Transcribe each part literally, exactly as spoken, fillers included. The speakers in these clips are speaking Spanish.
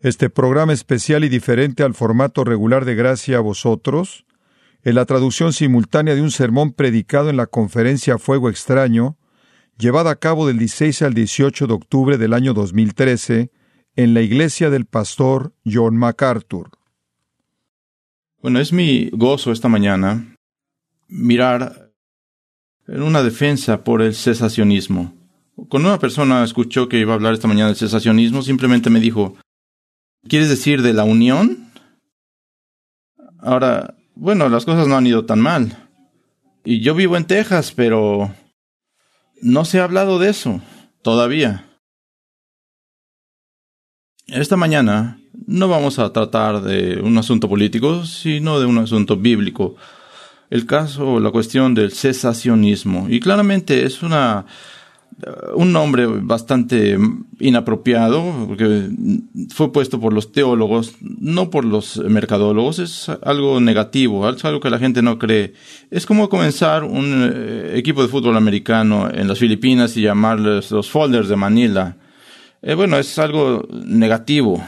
Este programa especial y diferente al formato regular de Gracia a Vosotros, en la traducción simultánea de un sermón predicado en la conferencia Fuego Extraño, llevada a cabo del dieciséis al dieciocho de octubre del año dos mil trece, en la iglesia del pastor John MacArthur. Bueno, es mi gozo esta mañana mirar en una defensa por el cesacionismo. Cuando una persona escuchó que iba a hablar esta mañana del cesacionismo, simplemente me dijo, ¿quieres decir de la unión? Ahora, bueno, las cosas no han ido tan mal. Y yo vivo en Texas, pero no se ha hablado de eso todavía. Esta mañana no vamos a tratar de un asunto político, sino de un asunto bíblico. El caso, la cuestión del cesacionismo. Y claramente es una un nombre bastante inapropiado, porque fue puesto por los teólogos, no por los mercadólogos. Es algo negativo, es algo que la gente no cree. Es como comenzar un eh, equipo de fútbol americano en las Filipinas y llamarles los Folders de Manila. Eh, bueno, es algo negativo.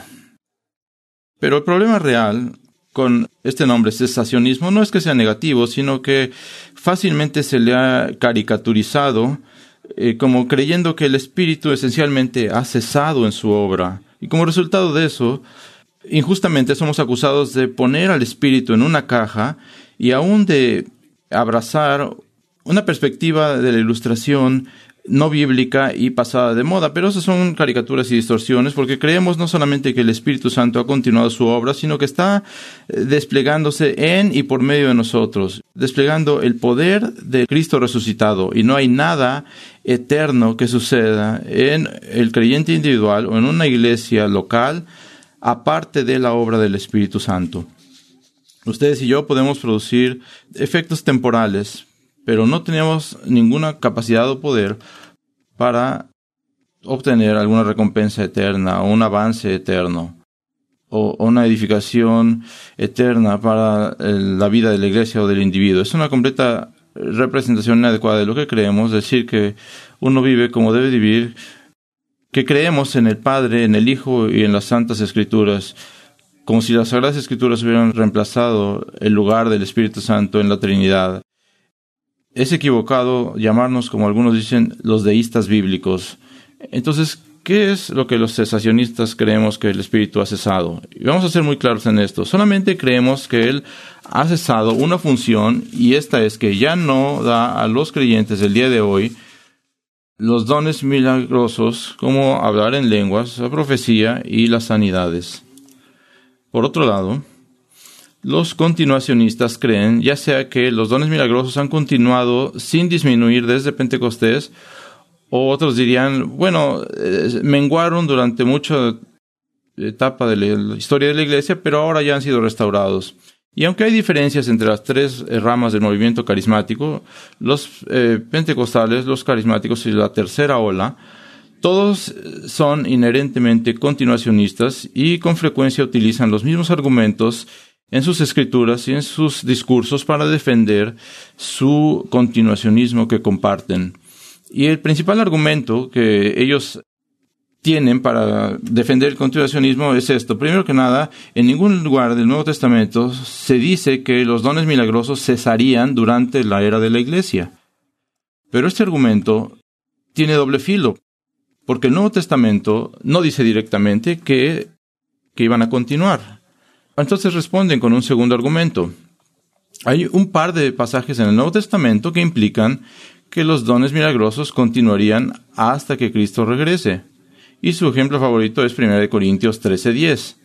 Pero el problema real con este nombre, cesacionismo, no es que sea negativo, sino que fácilmente se le ha caricaturizado eh, como creyendo que el Espíritu esencialmente ha cesado en su obra. Y como resultado de eso, injustamente somos acusados de poner al Espíritu en una caja y aún de abrazar una perspectiva de la ilustración no bíblica y pasada de moda. Pero esas son caricaturas y distorsiones, porque creemos no solamente que el Espíritu Santo ha continuado su obra, sino que está desplegándose en y por medio de nosotros, desplegando el poder de Cristo resucitado. Y no hay nada eterno que suceda en el creyente individual o en una iglesia local aparte de la obra del Espíritu Santo. Ustedes y yo podemos producir efectos temporales, pero no tenemos ninguna capacidad o poder para obtener alguna recompensa eterna o un avance eterno o una edificación eterna para la vida de la iglesia o del individuo. Es una completa representación inadecuada de lo que creemos, decir que uno vive como debe vivir, que creemos en el Padre, en el Hijo y en las Santas Escrituras, como si las Sagradas Escrituras hubieran reemplazado el lugar del Espíritu Santo en la Trinidad. Es equivocado llamarnos, como algunos dicen, los deístas bíblicos. Entonces, ¿qué es lo que los cesacionistas creemos que el Espíritu ha cesado? Y vamos a ser muy claros en esto. Solamente creemos que Él ha cesado una función, y esta es que ya no da a los creyentes del día de hoy los dones milagrosos como hablar en lenguas, la profecía y las sanidades. Por otro lado, los continuacionistas creen, ya sea que los dones milagrosos han continuado sin disminuir desde Pentecostés, o otros dirían, bueno, eh, menguaron durante mucha etapa de la historia de la iglesia, pero ahora ya han sido restaurados. Y aunque hay diferencias entre las tres ramas del movimiento carismático, los eh, pentecostales, los carismáticos y la tercera ola, todos son inherentemente continuacionistas y con frecuencia utilizan los mismos argumentos en sus escrituras y en sus discursos para defender su continuacionismo que comparten. Y el principal argumento que ellos tienen para defender el continuacionismo es esto. Primero que nada, en ningún lugar del Nuevo Testamento se dice que los dones milagrosos cesarían durante la era de la iglesia. Pero este argumento tiene doble filo, porque el Nuevo Testamento no dice directamente que, que iban a continuar. Entonces responden con un segundo argumento. Hay un par de pasajes en el Nuevo Testamento que implican que los dones milagrosos continuarían hasta que Cristo regrese. Y su ejemplo favorito es primera de Corintios trece diez.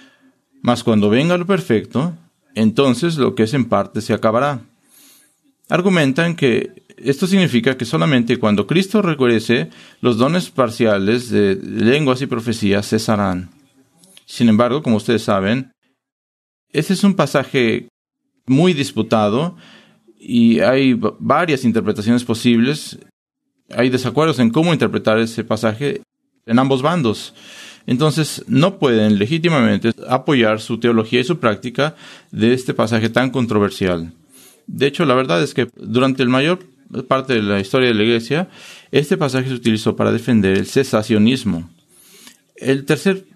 Mas cuando venga lo perfecto, entonces lo que es en parte se acabará. Argumentan que esto significa que solamente cuando Cristo regrese, los dones parciales de lenguas y profecías cesarán. Sin embargo, como ustedes saben, este es un pasaje muy disputado y hay varias interpretaciones posibles. Hay desacuerdos en cómo interpretar ese pasaje en ambos bandos. Entonces, no pueden legítimamente apoyar su teología y su práctica de este pasaje tan controversial. De hecho, la verdad es que durante la mayor parte de la historia de la Iglesia, este pasaje se utilizó para defender el cesacionismo. El tercer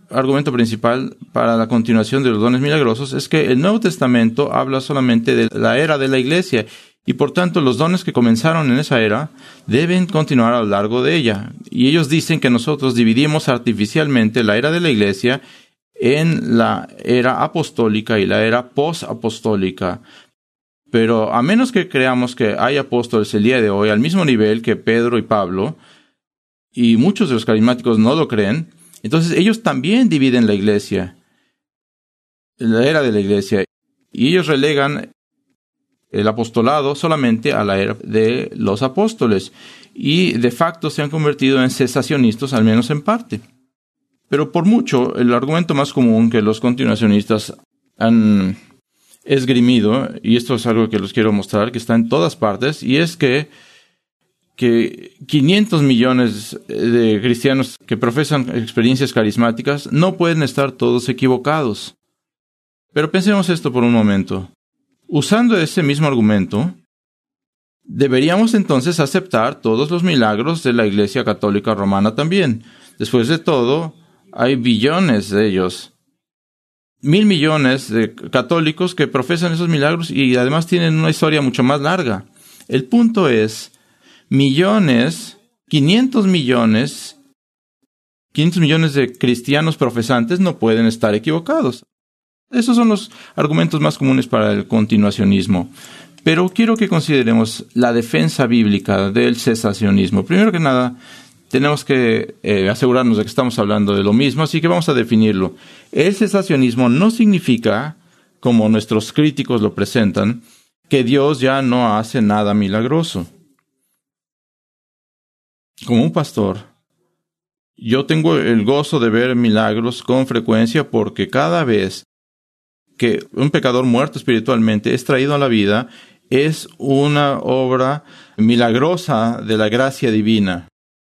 argumento principal para la continuación de los dones milagrosos es que el Nuevo Testamento habla solamente de la era de la Iglesia y por tanto los dones que comenzaron en esa era deben continuar a lo largo de ella. Y ellos dicen que nosotros dividimos artificialmente la era de la Iglesia en la era apostólica y la era post-apostólica. Pero a menos que creamos que hay apóstoles el día de hoy al mismo nivel que Pedro y Pablo, y muchos de los carismáticos no lo creen, entonces ellos también dividen la iglesia, la era de la iglesia, y ellos relegan el apostolado solamente a la era de los apóstoles, y de facto se han convertido en cesacionistas, al menos en parte. Pero por mucho, el argumento más común que los continuacionistas han esgrimido, y esto es algo que les quiero mostrar, que está en todas partes, y es que, que quinientos millones de cristianos que profesan experiencias carismáticas no pueden estar todos equivocados. Pero pensemos esto por un momento. Usando ese mismo argumento, deberíamos entonces aceptar todos los milagros de la Iglesia Católica Romana también. Después de todo, hay billones de ellos. Mil millones de católicos que profesan esos milagros y además tienen una historia mucho más larga. El punto es, millones, quinientos millones, quinientos millones de cristianos profesantes no pueden estar equivocados. Esos son los argumentos más comunes para el continuacionismo. Pero quiero que consideremos la defensa bíblica del cesacionismo. Primero que nada, tenemos que eh, asegurarnos de que estamos hablando de lo mismo, así que vamos a definirlo. El cesacionismo no significa, como nuestros críticos lo presentan, que Dios ya no hace nada milagroso. Como un pastor, yo tengo el gozo de ver milagros con frecuencia porque cada vez que un pecador muerto espiritualmente es traído a la vida, es una obra milagrosa de la gracia divina.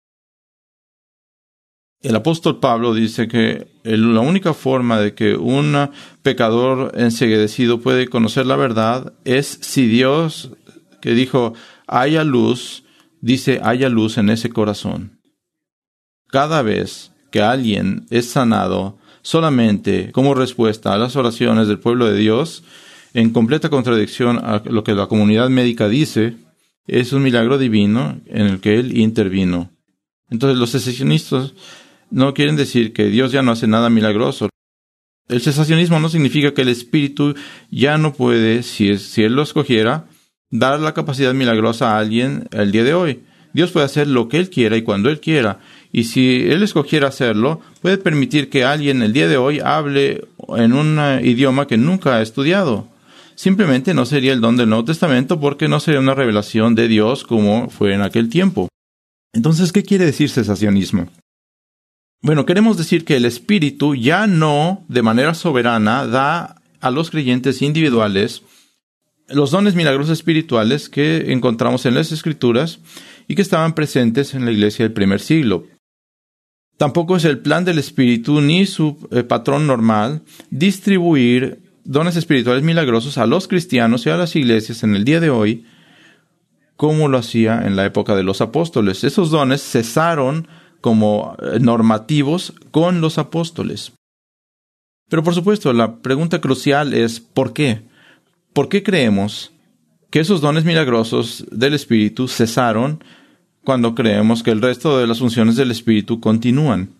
El apóstol Pablo dice que la única forma de que un pecador enceguecido puede conocer la verdad es si Dios, que dijo, haya luz, dice, haya luz en ese corazón. Cada vez que alguien es sanado solamente como respuesta a las oraciones del pueblo de Dios, en completa contradicción a lo que la comunidad médica dice, es un milagro divino en el que Él intervino. Entonces los cesacionistas no quieren decir que Dios ya no hace nada milagroso. El cesacionismo no significa que el Espíritu ya no puede, si, es, si Él lo escogiera, dar la capacidad milagrosa a alguien el día de hoy. Dios puede hacer lo que Él quiera y cuando Él quiera. Y si Él escogiera hacerlo, puede permitir que alguien el día de hoy hable en un idioma que nunca ha estudiado. Simplemente no sería el don del Nuevo Testamento porque no sería una revelación de Dios como fue en aquel tiempo. Entonces, ¿qué quiere decir cesacionismo? Bueno, queremos decir que el Espíritu ya no, de manera soberana, da a los creyentes individuales los dones milagrosos espirituales que encontramos en las Escrituras y que estaban presentes en la iglesia del primer siglo. Tampoco es el plan del Espíritu ni su eh, patrón normal distribuir dones espirituales milagrosos a los cristianos y a las iglesias en el día de hoy, como lo hacía en la época de los apóstoles. Esos dones cesaron como normativos con los apóstoles. Pero por supuesto, la pregunta crucial es ¿por qué? ¿Por qué creemos que esos dones milagrosos del Espíritu cesaron cuando creemos que el resto de las funciones del Espíritu continúan?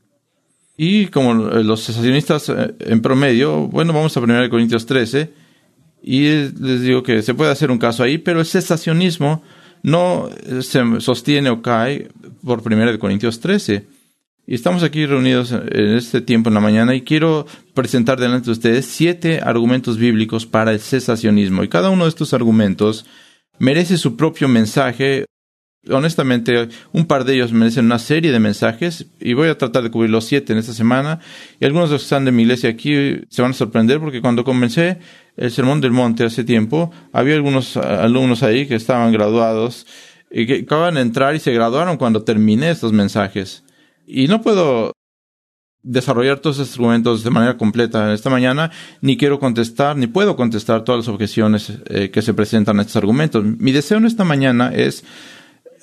Y como los cesacionistas en promedio, bueno, vamos a primera de Corintios trece, y les digo que se puede hacer un caso ahí, pero el cesacionismo no se sostiene o cae por primera de Corintios trece. Y estamos aquí reunidos en este tiempo en la mañana y quiero presentar delante de ustedes siete argumentos bíblicos para el cesacionismo. Y cada uno de estos argumentos merece su propio mensaje. Honestamente, un par de ellos merecen una serie de mensajes y voy a tratar de cubrir los siete en esta semana. Y algunos de los que están de mi iglesia aquí se van a sorprender porque cuando comencé el Sermón del Monte hace tiempo, había algunos alumnos ahí que estaban graduados y que acaban de entrar y se graduaron cuando terminé estos mensajes. Y no puedo desarrollar todos estos argumentos de manera completa esta mañana, ni quiero contestar, ni puedo contestar todas las objeciones eh, que se presentan a estos argumentos. Mi deseo en esta mañana es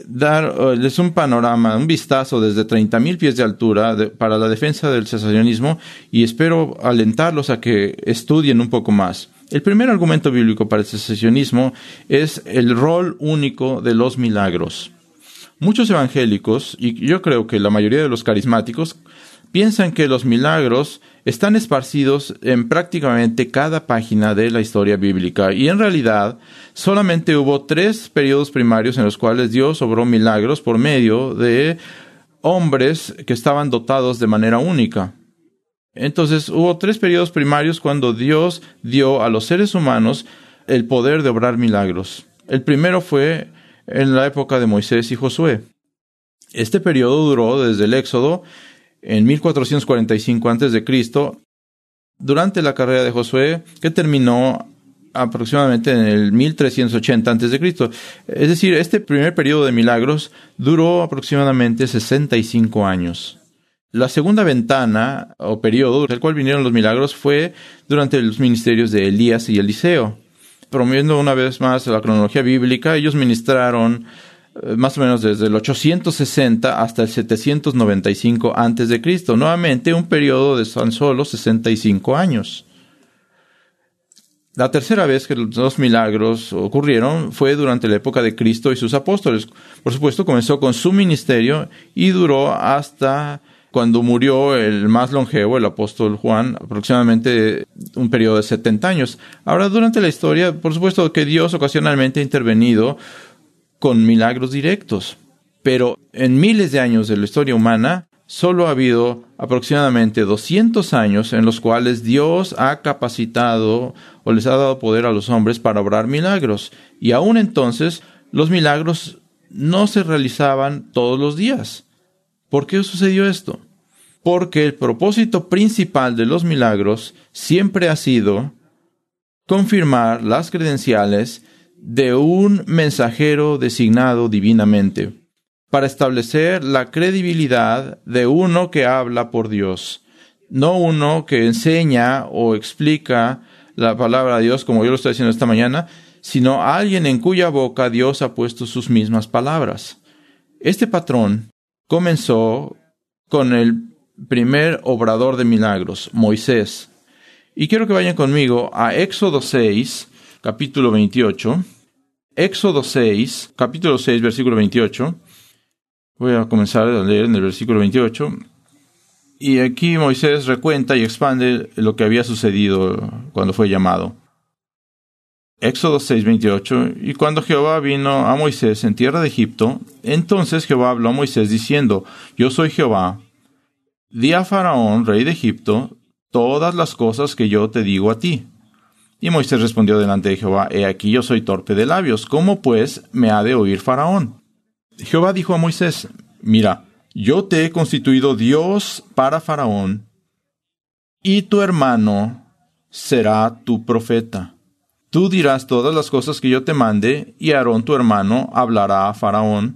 darles un panorama, un vistazo desde treinta mil pies de altura de, para la defensa del cesacionismo, y espero alentarlos a que estudien un poco más. El primer argumento bíblico para el cesacionismo es el rol único de los milagros. Muchos evangélicos, y yo creo que la mayoría de los carismáticos, piensan que los milagros están esparcidos en prácticamente cada página de la historia bíblica, y en realidad solamente hubo tres periodos primarios en los cuales Dios obró milagros por medio de hombres que estaban dotados de manera única. Entonces hubo tres periodos primarios cuando Dios dio a los seres humanos el poder de obrar milagros. El primero fue en la época de Moisés y Josué. Este periodo duró desde el Éxodo en mil cuatrocientos cuarenta y cinco antes de Cristo, durante la carrera de Josué, que terminó aproximadamente en el mil trescientos ochenta antes de Cristo. Es decir, este primer periodo de milagros duró aproximadamente sesenta y cinco años. La segunda ventana o periodo del cual vinieron los milagros fue durante los ministerios de Elías y Eliseo. Promoviendo una vez más la cronología bíblica, ellos ministraron eh, más o menos desde el ochocientos sesenta hasta el setecientos noventa y cinco antes de Cristo. Nuevamente un periodo de tan solo sesenta y cinco años. La tercera vez que los dos milagros ocurrieron fue durante la época de Cristo y sus apóstoles. Por supuesto, comenzó con su ministerio y duró hasta cuando murió el más longevo, el apóstol Juan, aproximadamente un periodo de setenta años. Ahora, durante la historia, por supuesto que Dios ocasionalmente ha intervenido con milagros directos, pero en miles de años de la historia humana, solo ha habido aproximadamente doscientos años en los cuales Dios ha capacitado o les ha dado poder a los hombres para obrar milagros. Y aún entonces, los milagros no se realizaban todos los días. ¿Por qué sucedió esto? Porque el propósito principal de los milagros siempre ha sido confirmar las credenciales de un mensajero designado divinamente, para establecer la credibilidad de uno que habla por Dios, no uno que enseña o explica la palabra de Dios como yo lo estoy haciendo esta mañana, sino alguien en cuya boca Dios ha puesto sus mismas palabras. Este patrón comenzó con el primer obrador de milagros, Moisés. Y quiero que vayan conmigo a Éxodo seis, capítulo veintiocho. Éxodo seis, capítulo seis, versículo veintiocho. Voy a comenzar a leer en el versículo veintiocho. Y aquí Moisés recuenta y expande lo que había sucedido cuando fue llamado. Éxodo seis, veintiocho. Y cuando Jehová vino a Moisés en tierra de Egipto, entonces Jehová habló a Moisés diciendo: Yo soy Jehová. Di a Faraón, rey de Egipto, todas las cosas que yo te digo a ti. Y Moisés respondió delante de Jehová: He aquí yo soy torpe de labios, ¿cómo pues me ha de oír Faraón? Jehová dijo a Moisés: Mira, yo te he constituido Dios para Faraón, y tu hermano será tu profeta. Tú dirás todas las cosas que yo te mande, y Aarón tu hermano hablará a Faraón.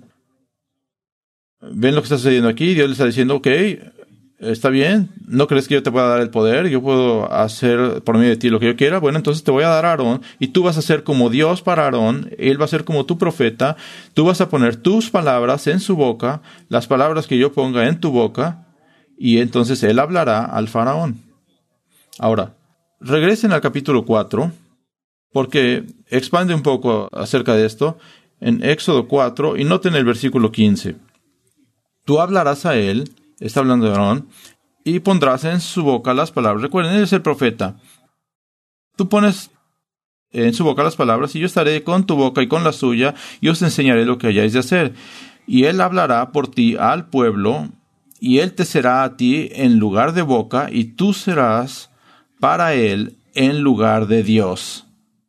¿Ven lo que está sucediendo aquí? Dios le está diciendo: ok, está bien, ¿no crees que yo te pueda dar el poder? Yo puedo hacer por medio de ti lo que yo quiera. Bueno, entonces te voy a dar a Aarón, y tú vas a ser como Dios para Aarón. Él va a ser como tu profeta. Tú vas a poner tus palabras en su boca, las palabras que yo ponga en tu boca, y entonces él hablará al Faraón. Ahora, regresen al capítulo cuatro, porque expande un poco acerca de esto, en Éxodo cuatro, y noten el versículo quince. Tú hablarás a él, está hablando de Aarón, y pondrás en su boca las palabras. Recuerden, él es el profeta. Tú pones en su boca las palabras, y yo estaré con tu boca y con la suya, y os enseñaré lo que hayáis de hacer. Y él hablará por ti al pueblo, y él te será a ti en lugar de boca, y tú serás para él en lugar de Dios.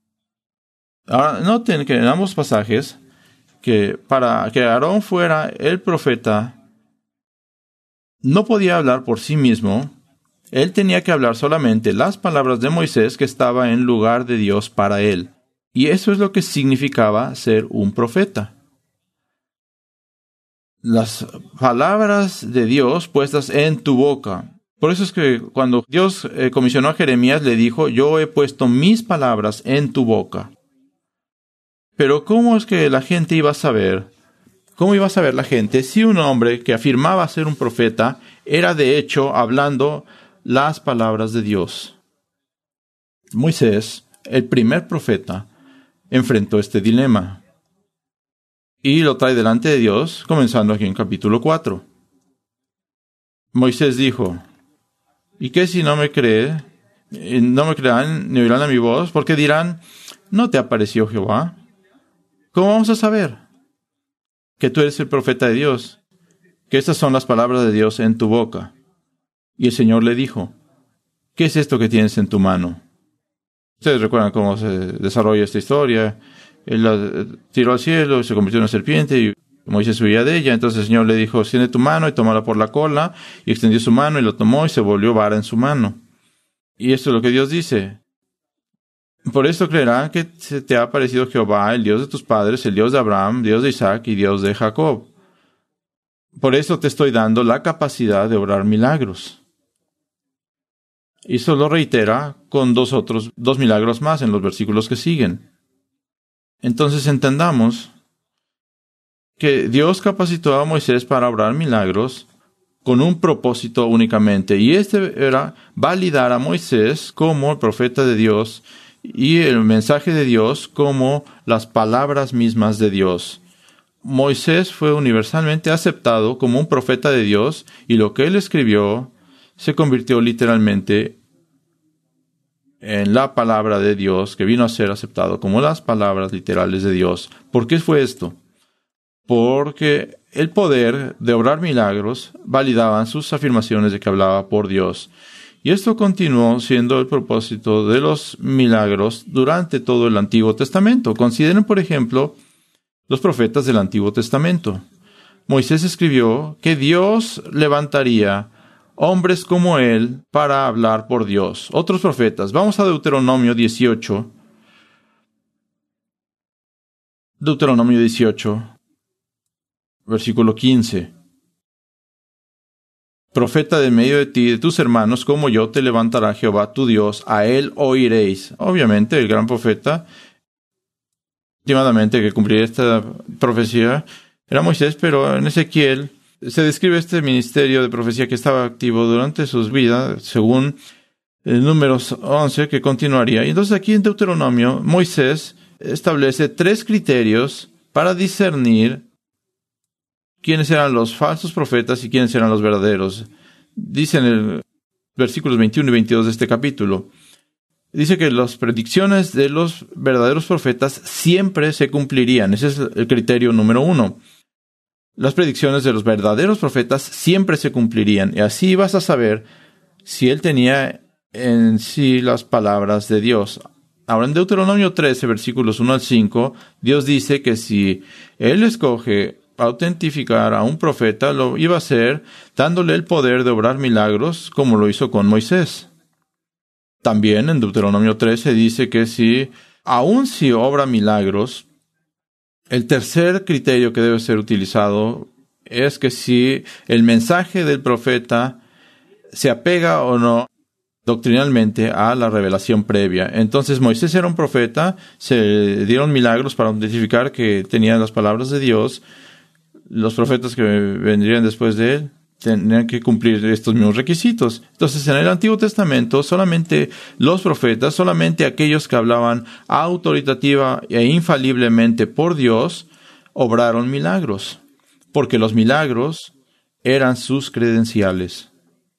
Ahora, noten que en ambos pasajes, que para que Aarón fuera el profeta, no podía hablar por sí mismo. Él tenía que hablar solamente las palabras de Moisés, que estaba en lugar de Dios para él. Y eso es lo que significaba ser un profeta. Las palabras de Dios puestas en tu boca. Por eso es que cuando Dios eh, comisionó a Jeremías, le dijo: yo he puesto mis palabras en tu boca. Pero ¿cómo es que la gente iba a saber ¿Cómo iba a saber la gente si un hombre que afirmaba ser un profeta era de hecho hablando las palabras de Dios? Moisés, el primer profeta, enfrentó este dilema y lo trae delante de Dios, comenzando aquí en capítulo cuatro. Moisés dijo: ¿y qué si no me cree? No me creerán ni oirán a mi voz, porque dirán: ¿no te apareció Jehová? ¿Cómo vamos a saber que tú eres el profeta de Dios? Que estas son las palabras de Dios en tu boca. Y el Señor le dijo: ¿qué es esto que tienes en tu mano? Ustedes recuerdan cómo se desarrolla esta historia. Él la tiró al cielo y se convirtió en una serpiente y Moisés huía de ella. Entonces el Señor le dijo: extiende tu mano y tómala por la cola. Y extendió su mano y lo tomó y se volvió vara en su mano. Y esto es lo que Dios dice: por esto creerán que se te ha aparecido Jehová, el Dios de tus padres, el Dios de Abraham, Dios de Isaac y Dios de Jacob. Por eso te estoy dando la capacidad de obrar milagros. Y eso lo reitera con dos otros, dos milagros más en los versículos que siguen. Entonces entendamos que Dios capacitó a Moisés para obrar milagros con un propósito únicamente. Y este era validar a Moisés como el profeta de Dios y el mensaje de Dios como las palabras mismas de Dios. Moisés fue universalmente aceptado como un profeta de Dios y lo que él escribió se convirtió literalmente en la palabra de Dios, que vino a ser aceptado como las palabras literales de Dios. ¿Por qué fue esto? Porque el poder de obrar milagros validaban sus afirmaciones de que hablaba por Dios. Y esto continuó siendo el propósito de los milagros durante todo el Antiguo Testamento. Consideren, por ejemplo, los profetas del Antiguo Testamento. Moisés escribió que Dios levantaría hombres como él para hablar por Dios. Otros profetas. Vamos a Deuteronomio dieciocho. Deuteronomio dieciocho, versículo quince. Profeta de medio de ti y de tus hermanos, como yo, te levantará Jehová tu Dios, a él oiréis. Obviamente, el gran profeta, últimamente que cumpliría esta profecía, era Moisés, pero en Ezequiel se describe este ministerio de profecía que estaba activo durante sus vidas, según el Números once, que continuaría. Y entonces aquí en Deuteronomio, Moisés establece tres criterios para discernir quiénes eran los falsos profetas y quiénes eran los verdaderos. Dice en el versículos veintiuno y veintidós de este capítulo, dice que las predicciones de los verdaderos profetas siempre se cumplirían. Ese es el criterio número uno. Las predicciones de los verdaderos profetas siempre se cumplirían. Y así vas a saber si él tenía en sí las palabras de Dios. Ahora en Deuteronomio trece, versículos uno al cinco, Dios dice que si él escoge autentificar a un profeta, lo iba a hacer dándole el poder de obrar milagros como lo hizo con Moisés. También en Deuteronomio trece dice que si, aun si obra milagros, el tercer criterio que debe ser utilizado es que si el mensaje del profeta se apega o no doctrinalmente a la revelación previa. Entonces Moisés era un profeta, se dieron milagros para identificar que tenía las palabras de Dios. Los profetas que vendrían después de él tenían que cumplir estos mismos requisitos. Entonces, en el Antiguo Testamento, solamente los profetas, solamente aquellos que hablaban autoritativa e infaliblemente por Dios, obraron milagros, porque los milagros eran sus credenciales.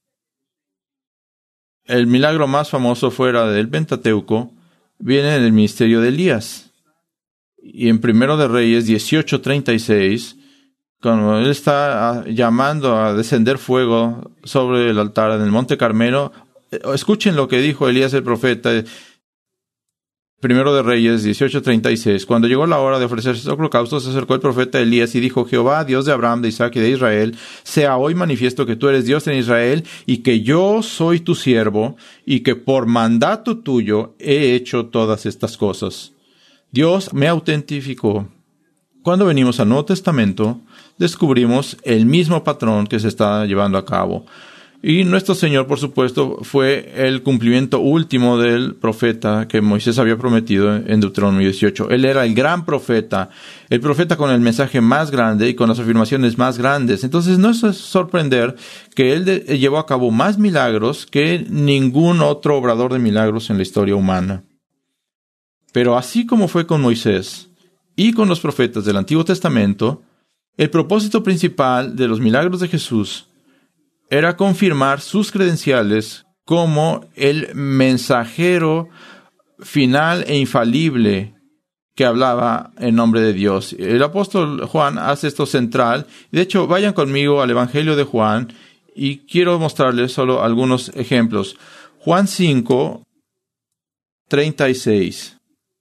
El milagro más famoso fuera del Pentateuco viene en el ministerio de Elías. Y en Primero de Reyes dieciocho treinta y seis, cuando él está llamando a descender fuego sobre el altar en el Monte Carmelo, escuchen lo que dijo Elías el profeta. Primero de Reyes dieciocho treinta y seis. Cuando llegó la hora de ofrecerse holocausto, se acercó el profeta Elías y dijo: Jehová, Dios de Abraham, de Isaac y de Israel, sea hoy manifiesto que tú eres Dios en Israel y que yo soy tu siervo y que por mandato tuyo he hecho todas estas cosas. Dios me autentificó. Cuando venimos al Nuevo Testamento, descubrimos el mismo patrón que se está llevando a cabo. Y nuestro Señor, por supuesto, fue el cumplimiento último del profeta que Moisés había prometido en Deuteronomio dieciocho. Él era el gran profeta, el profeta con el mensaje más grande y con las afirmaciones más grandes. Entonces no es sorprender que él de, llevó a cabo más milagros que ningún otro obrador de milagros en la historia humana. Pero así como fue con Moisés y con los profetas del Antiguo Testamento, el propósito principal de los milagros de Jesús era confirmar sus credenciales como el mensajero final e infalible que hablaba en nombre de Dios. El apóstol Juan hace esto central. De hecho, vayan conmigo al Evangelio de Juan y quiero mostrarles solo algunos ejemplos. Juan cinco, treinta y seis.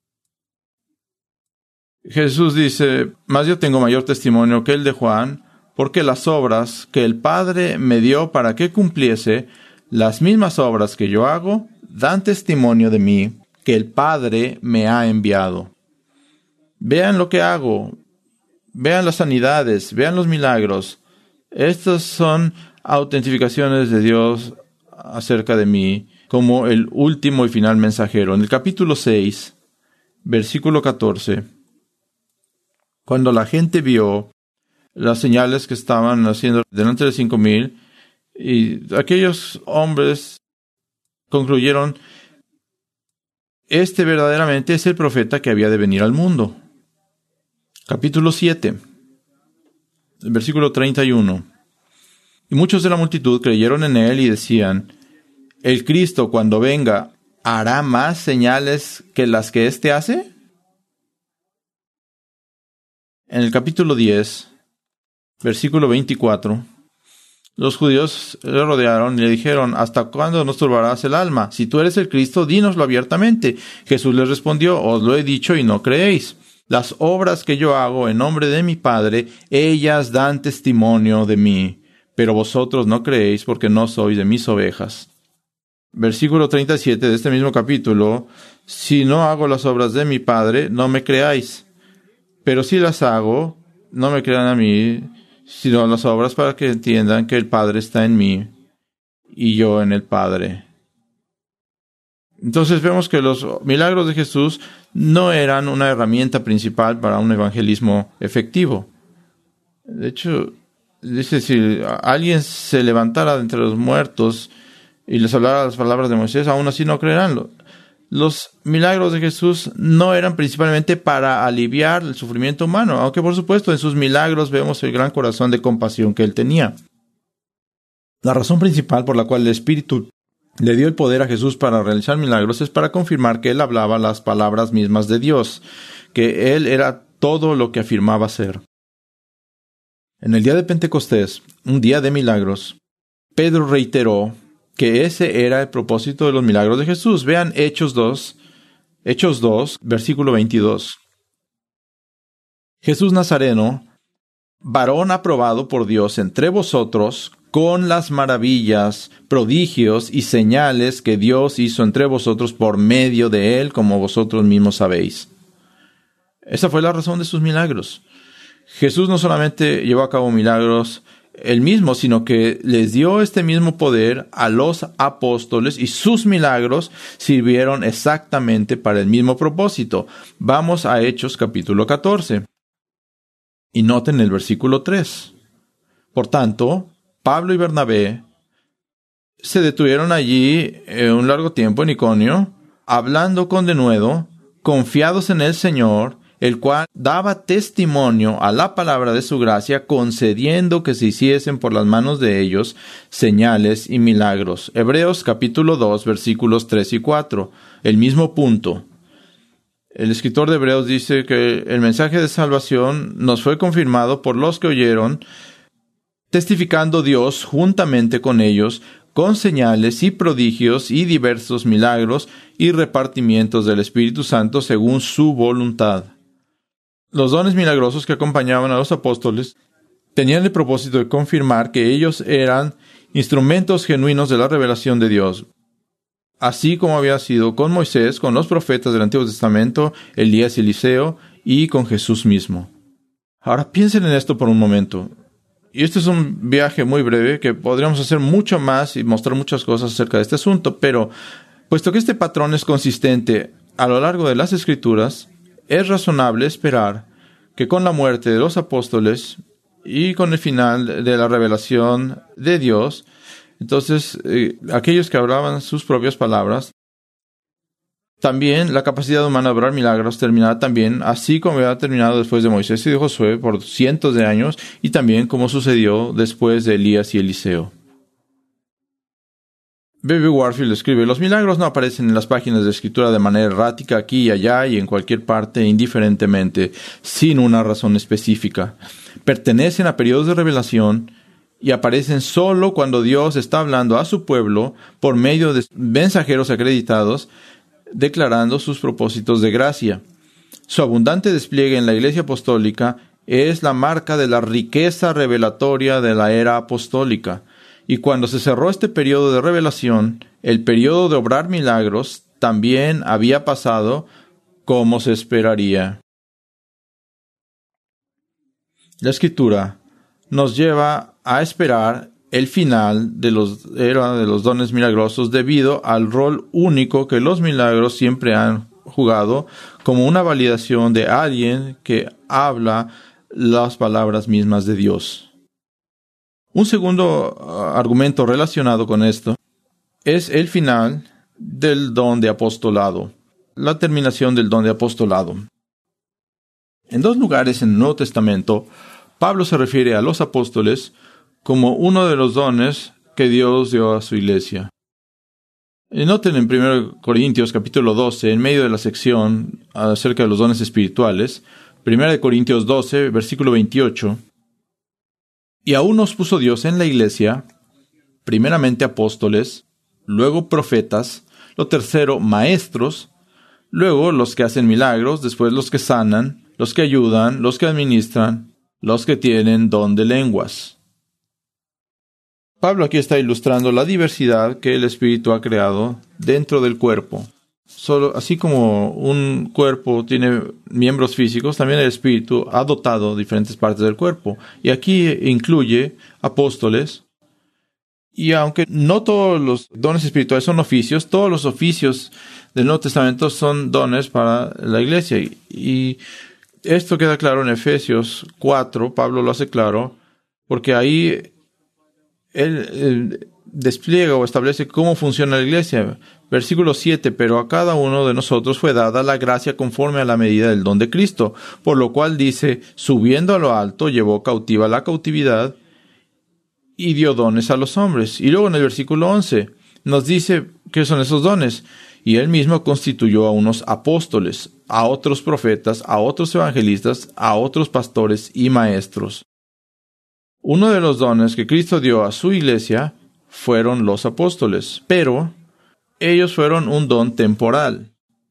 Jesús dice: «Mas yo tengo mayor testimonio que el de Juan, porque las obras que el Padre me dio para que cumpliese, las mismas obras que yo hago, dan testimonio de mí, que el Padre me ha enviado». Vean lo que hago, vean las sanidades, vean los milagros. Estas son autentificaciones de Dios acerca de mí, como el último y final mensajero. En el capítulo seis, versículo catorce, cuando la gente vio las señales que estaban haciendo delante de cinco mil, y aquellos hombres concluyeron: este verdaderamente es el profeta que había de venir al mundo. Capítulo siete, versículo treinta y uno. Y muchos de la multitud creyeron en él y decían: ¿el Cristo, cuando venga, hará más señales que las que éste hace? En el capítulo diez, versículo veinticuatro, los judíos le rodearon y le dijeron: ¿hasta cuándo nos turbarás el alma? Si tú eres el Cristo, dínoslo abiertamente. Jesús les respondió: os lo he dicho y no creéis. Las obras que yo hago en nombre de mi Padre, ellas dan testimonio de mí, pero vosotros no creéis porque no sois de mis ovejas. Versículo treinta y siete de este mismo capítulo: si no hago las obras de mi Padre, no me creáis. Pero si las hago, no me crean a mí, sino las obras, para que entiendan que el Padre está en mí y yo en el Padre. Entonces vemos que los milagros de Jesús no eran una herramienta principal para un evangelismo efectivo. De hecho, dice, si alguien se levantara de entre los muertos y les hablara las palabras de Moisés, aún así no creerán. Los milagros de Jesús no eran principalmente para aliviar el sufrimiento humano, aunque por supuesto en sus milagros vemos el gran corazón de compasión que él tenía. La razón principal por la cual el Espíritu le dio el poder a Jesús para realizar milagros es para confirmar que él hablaba las palabras mismas de Dios, que él era todo lo que afirmaba ser. En el día de Pentecostés, un día de milagros, Pedro reiteró que ese era el propósito de los milagros de Jesús. Vean Hechos dos, Hechos dos, versículo veintidós. Jesús Nazareno, varón aprobado por Dios entre vosotros, con las maravillas, prodigios y señales que Dios hizo entre vosotros por medio de él, como vosotros mismos sabéis. Esa fue la razón de sus milagros. Jesús no solamente llevó a cabo milagros él mismo, sino que les dio este mismo poder a los apóstoles, y sus milagros sirvieron exactamente para el mismo propósito. Vamos a Hechos capítulo catorce. Y noten el versículo tres. Por tanto, Pablo y Bernabé se detuvieron allí eh, un largo tiempo en Iconio, hablando con denuedo, confiados en el Señor, el cual daba testimonio a la palabra de su gracia, concediendo que se hiciesen por las manos de ellos señales y milagros. Hebreos capítulo dos, versículos tres y cuatro. El mismo punto. El escritor de Hebreos dice que el mensaje de salvación nos fue confirmado por los que oyeron, testificando Dios juntamente con ellos, con señales y prodigios y diversos milagros y repartimientos del Espíritu Santo según su voluntad. Los dones milagrosos que acompañaban a los apóstoles tenían el propósito de confirmar que ellos eran instrumentos genuinos de la revelación de Dios, así como había sido con Moisés, con los profetas del Antiguo Testamento, Elías y Eliseo, y con Jesús mismo. Ahora piensen en esto por un momento, Y este es un viaje muy breve que podríamos hacer mucho más y mostrar muchas cosas acerca de este asunto, pero puesto que este patrón es consistente a lo largo de las Escrituras, es razonable esperar que con la muerte de los apóstoles y con el final de la revelación de Dios, entonces eh, aquellos que hablaban sus propias palabras, también la capacidad humana de obrar milagros terminará también, así como había terminado después de Moisés y de Josué por cientos de años, y también como sucedió después de Elías y Eliseo. B B Warfield escribe: los milagros no aparecen en las páginas de escritura de manera errática aquí y allá y en cualquier parte indiferentemente, sin una razón específica. Pertenecen a periodos de revelación y aparecen solo cuando Dios está hablando a su pueblo por medio de mensajeros acreditados, declarando sus propósitos de gracia. Su abundante despliegue en la Iglesia apostólica es la marca de la riqueza revelatoria de la era apostólica. Y cuando se cerró este periodo de revelación, el periodo de obrar milagros también había pasado como se esperaría. La Escritura nos lleva a esperar el final de los era de los dones milagrosos debido al rol único que los milagros siempre han jugado como una validación de alguien que habla las palabras mismas de Dios. Un segundo uh, argumento relacionado con esto es el final del don de apostolado, la terminación del don de apostolado. En dos lugares en el Nuevo Testamento, Pablo se refiere a los apóstoles como uno de los dones que Dios dio a su iglesia. Y noten en primero Corintios capítulo doce, en medio de la sección acerca de los dones espirituales, primero Corintios doce, versículo veintiocho, y aún nos puso Dios en la iglesia, primeramente apóstoles, luego profetas, lo tercero maestros, luego los que hacen milagros, después los que sanan, los que ayudan, los que administran, los que tienen don de lenguas. Pablo aquí está ilustrando la diversidad que el Espíritu ha creado dentro del cuerpo. Solo, así como un cuerpo tiene miembros físicos, también el Espíritu ha dotado diferentes partes del cuerpo. Y aquí incluye apóstoles. Y aunque no todos los dones espirituales son oficios, todos los oficios del Nuevo Testamento son dones para la iglesia. Y, y esto queda claro en Efesios cuatro, Pablo lo hace claro, porque ahí Él, él despliega o establece cómo funciona la iglesia. Versículo siete, pero a cada uno de nosotros fue dada la gracia conforme a la medida del don de Cristo, por lo cual dice, subiendo a lo alto, llevó cautiva la cautividad y dio dones a los hombres. Y luego en el versículo once nos dice qué son esos dones. Y él mismo constituyó a unos apóstoles, a otros profetas, a otros evangelistas, a otros pastores y maestros. Uno de los dones que Cristo dio a su iglesia fueron los apóstoles, pero ellos fueron un don temporal.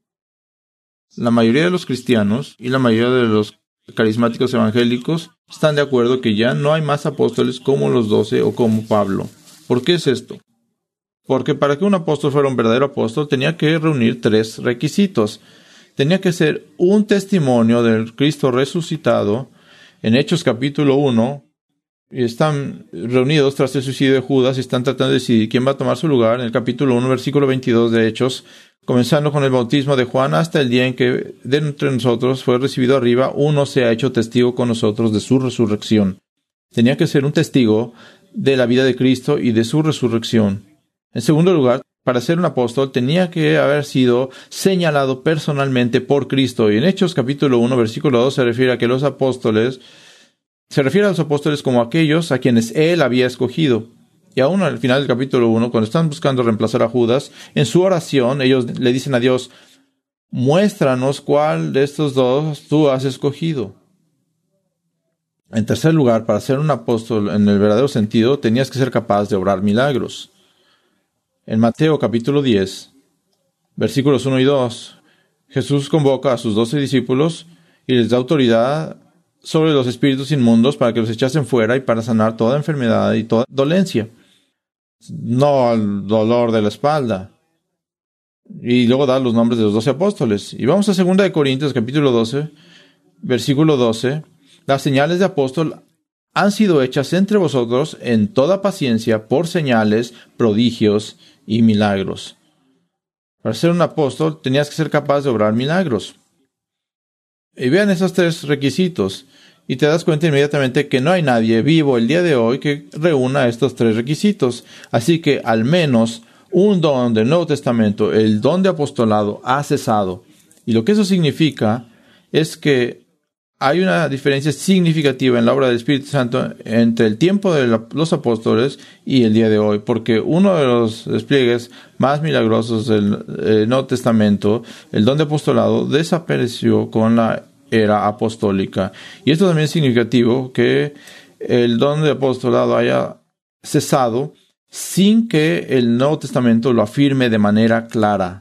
La mayoría de los cristianos y la mayoría de los carismáticos evangélicos están de acuerdo que ya no hay más apóstoles como los doce o como Pablo. ¿Por qué es esto? Porque para que un apóstol fuera un verdadero apóstol tenía que reunir tres requisitos. Tenía que ser un testimonio del Cristo resucitado. En Hechos capítulo uno, y están reunidos tras el suicidio de Judas y están tratando de decidir quién va a tomar su lugar. En el capítulo uno, versículo veintidós de Hechos, comenzando con el bautismo de Juan hasta el día en que de entre nosotros fue recibido arriba, uno se ha hecho testigo con nosotros de su resurrección. Tenía que ser un testigo de la vida de Cristo y de su resurrección. En segundo lugar, para ser un apóstol tenía que haber sido señalado personalmente por Cristo. Y en Hechos capítulo uno, versículo dos se refiere a que los apóstoles Se refiere a los apóstoles como aquellos a quienes él había escogido. Y aún al final del capítulo uno, cuando están buscando reemplazar a Judas, en su oración ellos le dicen a Dios, muéstranos cuál de estos dos tú has escogido. En tercer lugar, para ser un apóstol en el verdadero sentido, tenías que ser capaz de obrar milagros. En Mateo capítulo diez, versículos uno y dos, Jesús convoca a sus doce discípulos y les da autoridad sobre los espíritus inmundos para que los echasen fuera y para sanar toda enfermedad y toda dolencia. No al dolor de la espalda. Y luego da los nombres de los doce apóstoles. Y vamos a segunda de Corintios, capítulo doce, versículo doce. Las señales de apóstol han sido hechas entre vosotros en toda paciencia por señales, prodigios y milagros. Para ser un apóstol tenías que ser capaz de obrar milagros. Y vean esos tres requisitos y te das cuenta inmediatamente que no hay nadie vivo el día de hoy que reúna estos tres requisitos. Así que al menos un don del Nuevo Testamento, el don de apostolado, ha cesado. Y lo que eso significa es que hay una diferencia significativa en la obra del Espíritu Santo entre el tiempo de la, los apóstoles y el día de hoy, porque uno de los despliegues más milagrosos del eh, Nuevo Testamento, el don de apostolado, desapareció con la era apostólica. Y esto también es significativo, que el don de apostolado haya cesado sin que el Nuevo Testamento lo afirme de manera clara.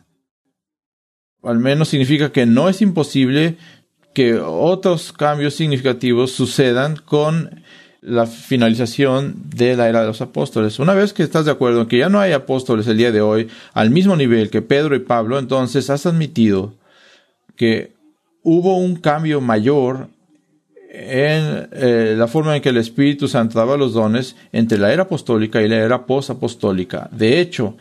Al menos significa que no es imposible que otros cambios significativos sucedan con la finalización de la era de los apóstoles. Una vez que estás de acuerdo en que ya no hay apóstoles el día de hoy al mismo nivel que Pedro y Pablo, entonces has admitido que hubo un cambio mayor en eh, la forma en que el Espíritu Santo daba los dones entre la era apostólica y la era posapostólica. De hecho,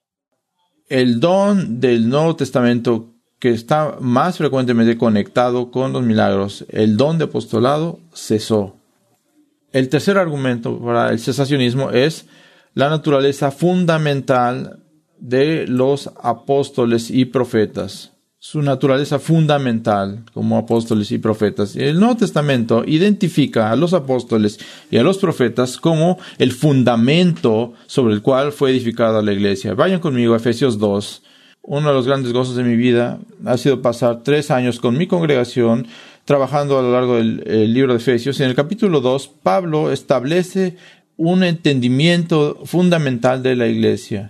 el don del Nuevo Testamento que está más frecuentemente conectado con los milagros, el don de apostolado, cesó. El tercer argumento para el cesacionismo es la naturaleza fundamental de los apóstoles y profetas. Su naturaleza fundamental como apóstoles y profetas. El Nuevo Testamento identifica a los apóstoles y a los profetas como el fundamento sobre el cual fue edificada la iglesia. Vayan conmigo a Efesios dos. Uno de los grandes gozos de mi vida ha sido pasar tres años con mi congregación trabajando a lo largo del el libro de Efesios. En el capítulo dos, Pablo establece un entendimiento fundamental de la iglesia.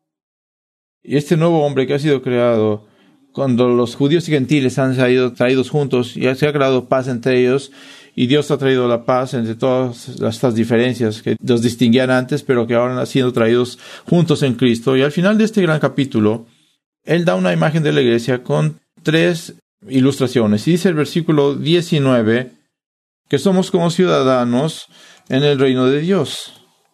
Y este nuevo hombre que ha sido creado, cuando los judíos y gentiles han sido traídos juntos y se ha creado paz entre ellos, y Dios ha traído la paz entre todas estas diferencias que los distinguían antes, pero que ahora han sido traídos juntos en Cristo. Y al final de este gran capítulo, él da una imagen de la iglesia con tres ilustraciones. Y dice el versículo diecinueve que somos como ciudadanos en el reino de Dios.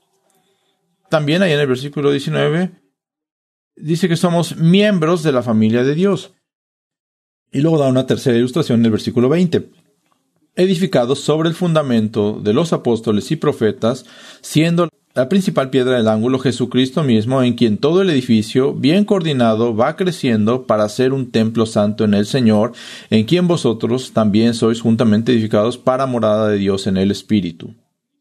También ahí en el versículo diecinueve dice que somos miembros de la familia de Dios. Y luego da una tercera ilustración en el versículo veinte. Edificados sobre el fundamento de los apóstoles y profetas, siendo la principal piedra del ángulo Jesucristo mismo, en quien todo el edificio, bien coordinado, va creciendo para ser un templo santo en el Señor, en quien vosotros también sois juntamente edificados para morada de Dios en el Espíritu.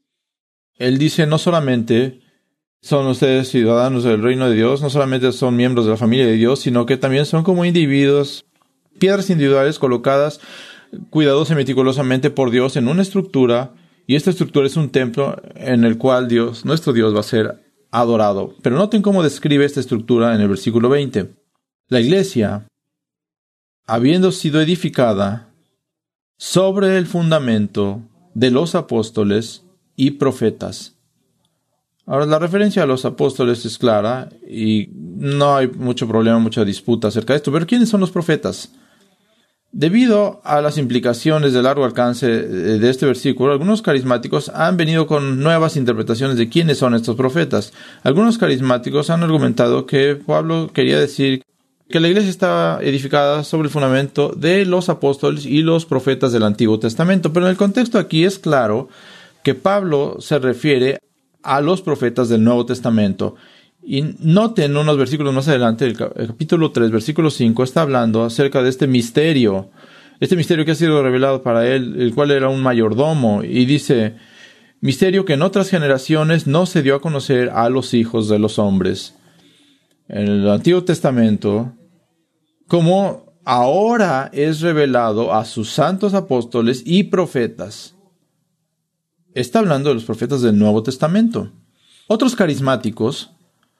Él dice, no solamente son ustedes ciudadanos del reino de Dios, no solamente son miembros de la familia de Dios, sino que también son como individuos, piedras individuales colocadas cuidadosa y meticulosamente por Dios en una estructura. Y esta estructura es un templo en el cual Dios, nuestro Dios, va a ser adorado. Pero noten cómo describe esta estructura en el versículo veinte. La iglesia, habiendo sido edificada sobre el fundamento de los apóstoles y profetas. Ahora, la referencia a los apóstoles es clara y no hay mucho problema, mucha disputa acerca de esto. Pero ¿quiénes son los profetas? Debido a las implicaciones de largo alcance de este versículo, algunos carismáticos han venido con nuevas interpretaciones de quiénes son estos profetas. Algunos carismáticos han argumentado que Pablo quería decir que la iglesia estaba edificada sobre el fundamento de los apóstoles y los profetas del Antiguo Testamento. Pero en el contexto aquí es claro que Pablo se refiere a los profetas del Nuevo Testamento. Y noten unos versículos más adelante, el capítulo tres, versículo cinco, está hablando acerca de este misterio, este misterio que ha sido revelado para él, el cual era un mayordomo, y dice, misterio que en otras generaciones no se dio a conocer a los hijos de los hombres. En el Antiguo Testamento, como ahora es revelado a sus santos apóstoles y profetas. Está hablando de los profetas del Nuevo Testamento. Otros carismáticos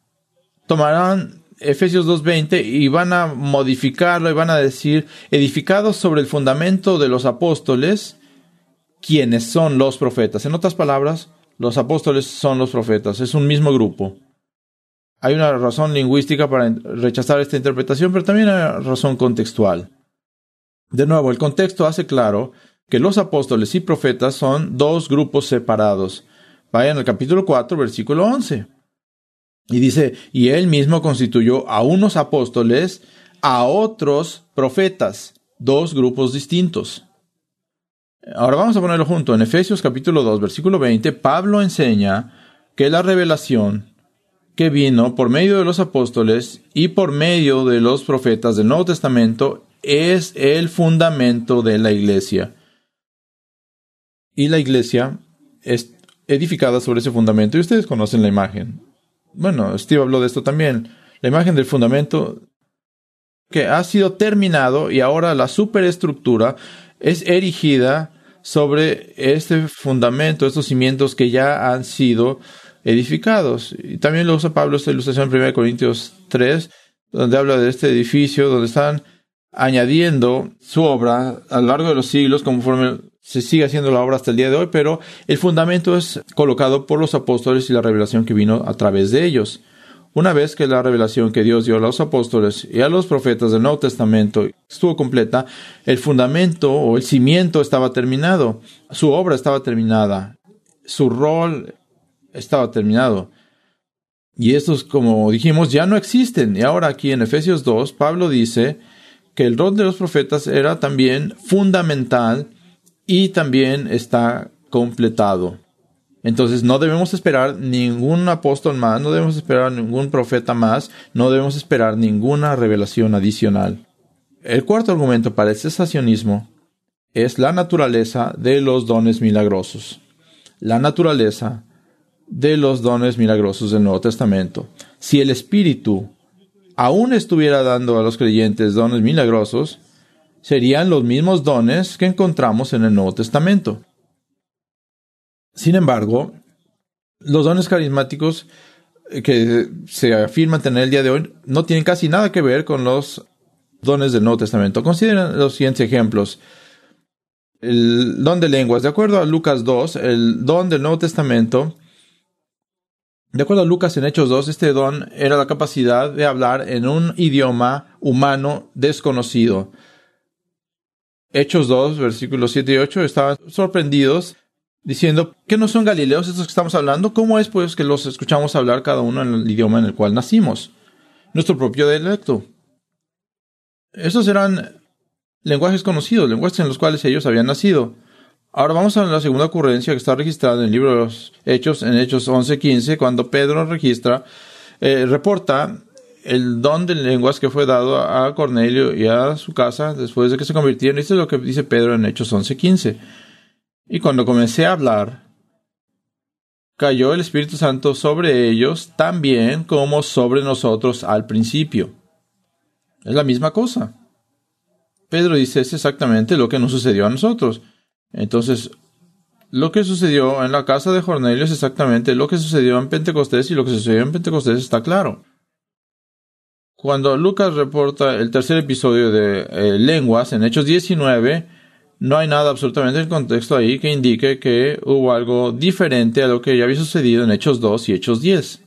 tomarán Efesios dos veinte y van a modificarlo y van a decir, edificados sobre el fundamento de los apóstoles, quienes son los profetas. En otras palabras, los apóstoles son los profetas. Es un mismo grupo. Hay una razón lingüística para rechazar esta interpretación, pero también hay una razón contextual. De nuevo, el contexto hace claro que los apóstoles y profetas son dos grupos separados. Vayan al capítulo cuatro, versículo once. Y dice, y él mismo constituyó a unos apóstoles, a otros profetas, dos grupos distintos. Ahora vamos a ponerlo junto. En Efesios capítulo dos, versículo veinte, Pablo enseña que la revelación que vino por medio de los apóstoles y por medio de los profetas del Nuevo Testamento es el fundamento de la iglesia. Y la iglesia es edificada sobre ese fundamento. Y ustedes conocen la imagen. Bueno, Steve habló de esto también. La imagen del fundamento que ha sido terminado y ahora la superestructura es erigida sobre este fundamento, estos cimientos que ya han sido edificados. Y también lo usa Pablo esta ilustración en primera Corintios tres, donde habla de este edificio, donde están añadiendo su obra a lo largo de los siglos, conforme se sigue haciendo la obra hasta el día de hoy, pero el fundamento es colocado por los apóstoles y la revelación que vino a través de ellos. Una vez que la revelación que Dios dio a los apóstoles y a los profetas del Nuevo Testamento estuvo completa, el fundamento o el cimiento estaba terminado, su obra estaba terminada, su rol estaba terminado. Y estos, como dijimos, ya no existen. Y ahora aquí en Efesios dos, Pablo dice que el rol de los profetas era también fundamental y también está completado. Entonces no debemos esperar ningún apóstol más, no debemos esperar ningún profeta más, no debemos esperar ninguna revelación adicional. El cuarto argumento para el cesacionismo es la naturaleza de los dones milagrosos. La naturaleza de los dones milagrosos del Nuevo Testamento. Si el Espíritu aún estuviera dando a los creyentes dones milagrosos, serían los mismos dones que encontramos en el Nuevo Testamento. Sin embargo, los dones carismáticos que se afirman tener el día de hoy no tienen casi nada que ver con los dones del Nuevo Testamento. Consideren los siguientes ejemplos. El don de lenguas. De acuerdo a Lucas dos, el don del Nuevo Testamento, de acuerdo a Lucas en Hechos dos, este don era la capacidad de hablar en un idioma humano desconocido. Hechos dos, versículos siete y ocho, estaban sorprendidos diciendo, ¿qué no son galileos estos que estamos hablando? ¿Cómo es pues que los escuchamos hablar cada uno en el idioma en el cual nacimos? Nuestro propio dialecto. Estos eran lenguajes conocidos, lenguajes en los cuales ellos habían nacido. Ahora vamos a la segunda ocurrencia que está registrada en el libro de los Hechos, en Hechos once quince, cuando Pedro registra, eh, reporta el don de lenguas que fue dado a Cornelio y a su casa después de que se convirtieron. Esto es lo que dice Pedro en Hechos once quince. Y cuando comencé a hablar, cayó el Espíritu Santo sobre ellos también como sobre nosotros al principio. Es la misma cosa. Pedro dice, es exactamente lo que nos sucedió a nosotros. Entonces, lo que sucedió en la casa de Cornelio es exactamente lo que sucedió en Pentecostés, y lo que sucedió en Pentecostés está claro. Cuando Lucas reporta el tercer episodio de eh, lenguas en Hechos diecinueve, no hay nada absolutamente en el contexto ahí que indique que hubo algo diferente a lo que ya había sucedido en Hechos dos y Hechos diez.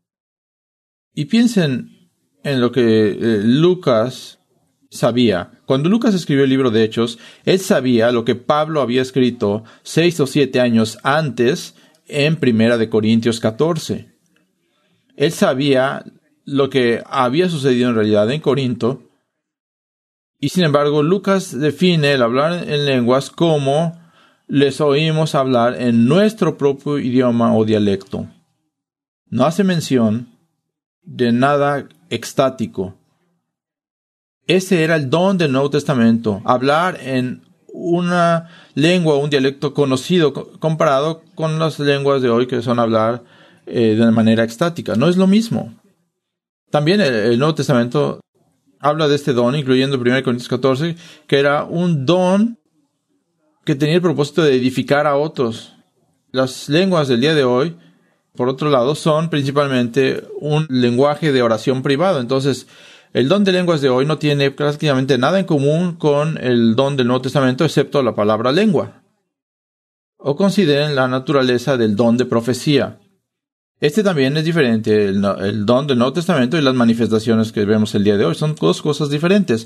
Y piensen en lo que eh, Lucas sabía. Cuando Lucas escribió el libro de Hechos, él sabía lo que Pablo había escrito seis o siete años antes en Primera de Corintios catorce. Él sabía lo que había sucedido en realidad en Corinto, y sin embargo Lucas define el hablar en lenguas como les oímos hablar en nuestro propio idioma o dialecto. No hace mención de nada extático. Ese era el don del Nuevo Testamento, hablar en una lengua o un dialecto conocido comparado con las lenguas de hoy que son hablar eh, de manera extática. No es lo mismo. También el, el Nuevo Testamento habla de este don, incluyendo primera Corintios catorce, que era un don que tenía el propósito de edificar a otros. Las lenguas del día de hoy, por otro lado, son principalmente un lenguaje de oración privado. Entonces, el don de lenguas de hoy no tiene prácticamente nada en común con el don del Nuevo Testamento, excepto la palabra lengua. O consideren la naturaleza del don de profecía. Este también es diferente, el, el don del Nuevo Testamento y las manifestaciones que vemos el día de hoy. Son dos cosas diferentes.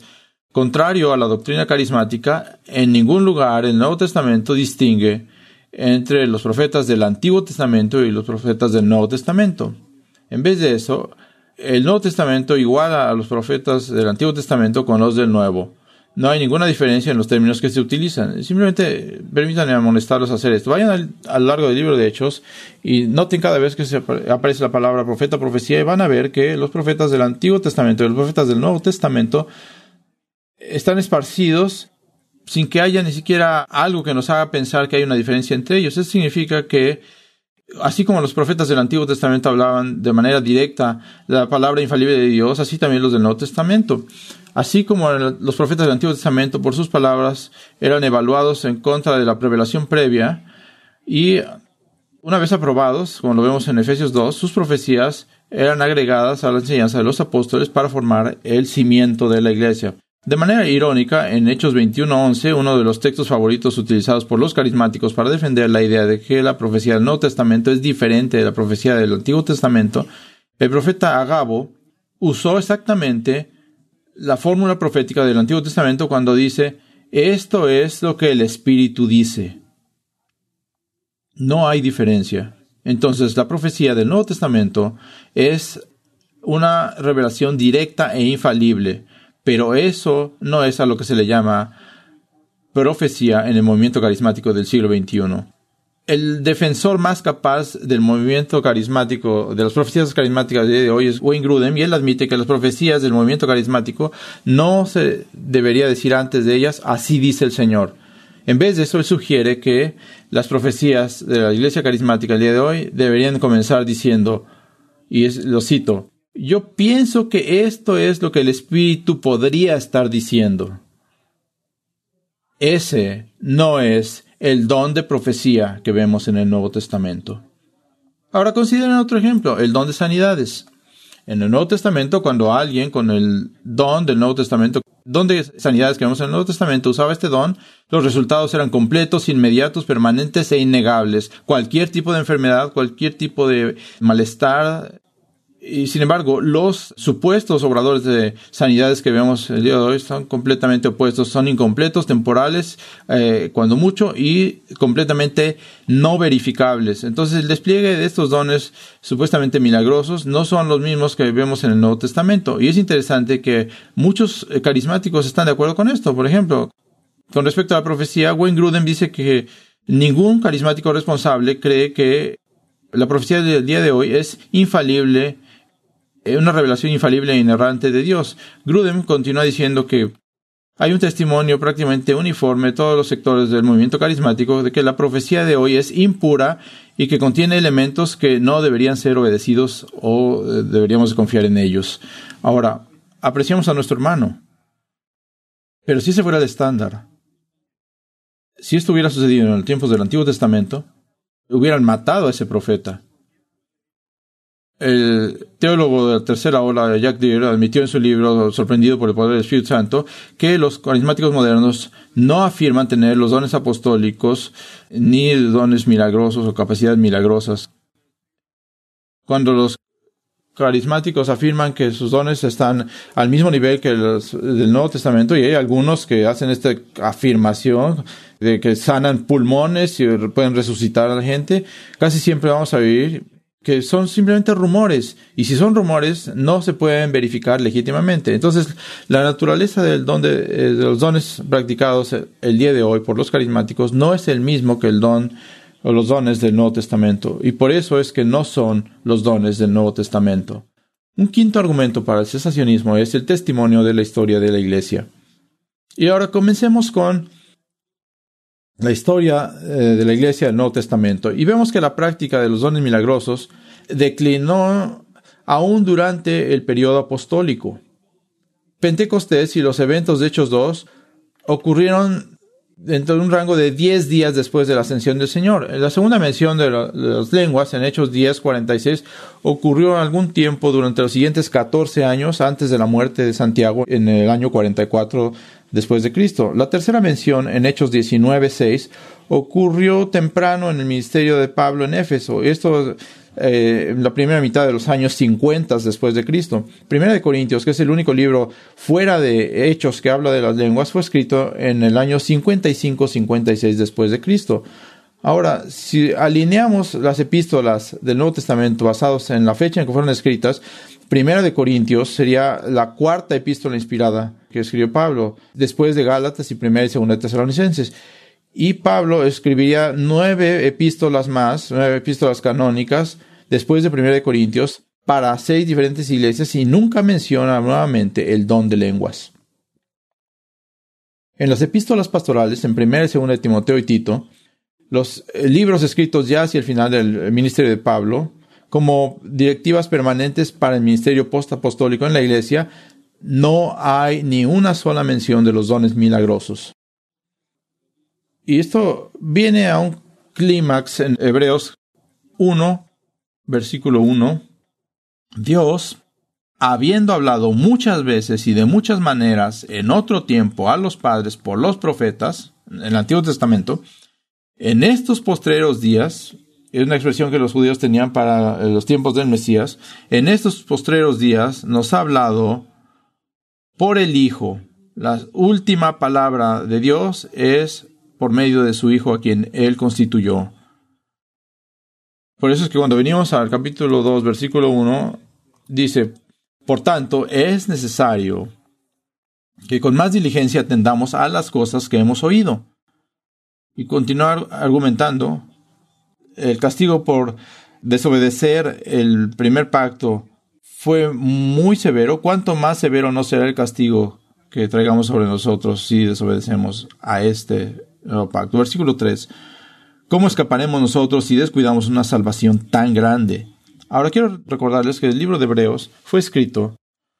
Contrario a la doctrina carismática, en ningún lugar el Nuevo Testamento distingue entre los profetas del Antiguo Testamento y los profetas del Nuevo Testamento. En vez de eso, el Nuevo Testamento iguala a los profetas del Antiguo Testamento con los del Nuevo. No hay ninguna diferencia en los términos que se utilizan. Simplemente permítanme amonestarlos a hacer esto. Vayan al, a lo largo del libro de Hechos y noten cada vez que se aparece la palabra profeta, profecía, y van a ver que los profetas del Antiguo Testamento y los profetas del Nuevo Testamento están esparcidos sin que haya ni siquiera algo que nos haga pensar que hay una diferencia entre ellos. Eso significa que, así como los profetas del Antiguo Testamento hablaban de manera directa la palabra infalible de Dios, así también los del Nuevo Testamento. Así como los profetas del Antiguo Testamento, por sus palabras, eran evaluados en contra de la revelación previa, y una vez aprobados, como lo vemos en Efesios dos, sus profecías eran agregadas a la enseñanza de los apóstoles para formar el cimiento de la iglesia. De manera irónica, en Hechos veintiuno once, uno de los textos favoritos utilizados por los carismáticos para defender la idea de que la profecía del Nuevo Testamento es diferente de la profecía del Antiguo Testamento, el profeta Agabo usó exactamente la fórmula profética del Antiguo Testamento cuando dice: esto es lo que el Espíritu dice. No hay diferencia. Entonces, la profecía del Nuevo Testamento es una revelación directa e infalible. Pero eso no es a lo que se le llama profecía en el movimiento carismático del siglo veintiuno. El defensor más capaz del movimiento carismático, de las profecías carismáticas de hoy, es Wayne Grudem, y él admite que las profecías del movimiento carismático no se debería decir antes de ellas: así dice el Señor. En vez de eso, él sugiere que las profecías de la iglesia carismática el día de hoy deberían comenzar diciendo, y es, lo cito: yo pienso que esto es lo que el Espíritu podría estar diciendo. Ese no es el don de profecía que vemos en el Nuevo Testamento. Ahora consideren otro ejemplo, el don de sanidades. En el Nuevo Testamento, cuando alguien con el don del Nuevo Testamento, don de sanidades que vemos en el Nuevo Testamento, usaba este don, los resultados eran completos, inmediatos, permanentes e innegables. Cualquier tipo de enfermedad, cualquier tipo de malestar. Y sin embargo, los supuestos obradores de sanidades que vemos el día de hoy son completamente opuestos. Son incompletos, temporales, eh, cuando mucho, y completamente no verificables. Entonces, el despliegue de estos dones supuestamente milagrosos no son los mismos que vemos en el Nuevo Testamento. Y es interesante que muchos carismáticos están de acuerdo con esto. Por ejemplo, con respecto a la profecía, Wayne Grudem dice que ningún carismático responsable cree que la profecía del día de hoy es infalible, una revelación infalible e inerrante de Dios. Grudem continúa diciendo que hay un testimonio prácticamente uniforme de todos los sectores del movimiento carismático de que la profecía de hoy es impura y que contiene elementos que no deberían ser obedecidos o deberíamos confiar en ellos. Ahora, apreciamos a nuestro hermano, pero si ese fuera el estándar, si esto hubiera sucedido en los tiempos del Antiguo Testamento, hubieran matado a ese profeta. El teólogo de la tercera ola, Jack Deere, admitió en su libro Sorprendido por el poder del Espíritu Santo que los carismáticos modernos no afirman tener los dones apostólicos ni dones milagrosos o capacidades milagrosas. Cuando los carismáticos afirman que sus dones están al mismo nivel que los del Nuevo Testamento, y hay algunos que hacen esta afirmación de que sanan pulmones y pueden resucitar a la gente, casi siempre vamos a vivir que son simplemente rumores, y si son rumores no se pueden verificar legítimamente. Entonces, la naturaleza del don de, de los dones practicados el día de hoy por los carismáticos no es el mismo que el don o los dones del Nuevo Testamento, y por eso es que no son los dones del Nuevo Testamento. Un quinto argumento para el cesacionismo es el testimonio de la historia de la Iglesia. Y ahora comencemos con la historia eh, de la Iglesia del Nuevo Testamento. Y vemos que la práctica de los dones milagrosos declinó aún durante el periodo apostólico. Pentecostés y los eventos de Hechos dos ocurrieron dentro de un rango de diez días después de la ascensión del Señor. La segunda mención de, la, de las lenguas en Hechos diez cuarenta y seis ocurrió algún tiempo durante los siguientes catorce años antes de la muerte de Santiago en el año cuarenta y cuatro después de Cristo. La tercera mención en Hechos diecinueve seis ocurrió temprano en el ministerio de Pablo en Éfeso. Esto eh, en la primera mitad de los años cincuenta después de Cristo. Primera de Corintios, que es el único libro fuera de Hechos que habla de las lenguas, fue escrito en el año cincuenta y cinco cincuenta y seis después de Cristo. Ahora, si alineamos las epístolas del Nuevo Testamento basados en la fecha en que fueron escritas, Primera de Corintios sería la cuarta epístola inspirada que escribió Pablo, después de Gálatas y Primera y Segunda de Tesalonicenses. Y Pablo escribiría nueve epístolas más, nueve epístolas canónicas, después de Primera de Corintios, para seis diferentes iglesias, y nunca menciona nuevamente el don de lenguas. En las epístolas pastorales, en Primera y Segunda de Timoteo y Tito, los libros escritos ya hacia el final del ministerio de Pablo, como directivas permanentes para el ministerio postapostólico en la iglesia, no hay ni una sola mención de los dones milagrosos. Y esto viene a un clímax en Hebreos uno, versículo uno. Dios, habiendo hablado muchas veces y de muchas maneras en otro tiempo a los padres por los profetas, en el Antiguo Testamento, en estos postreros días, es una expresión que los judíos tenían para los tiempos del Mesías, en estos postreros días nos ha hablado por el Hijo. La última palabra de Dios es por medio de su Hijo, a quien Él constituyó. Por eso es que cuando venimos al capítulo dos, versículo uno, dice: por tanto, es necesario que con más diligencia atendamos a las cosas que hemos oído. Y continuar argumentando, el castigo por desobedecer el primer pacto fue muy severo. ¿Cuánto más severo no será el castigo que traigamos sobre nosotros si desobedecemos a este nuevo pacto? Versículo tres. ¿Cómo escaparemos nosotros si descuidamos una salvación tan grande? Ahora quiero recordarles que el libro de Hebreos fue escrito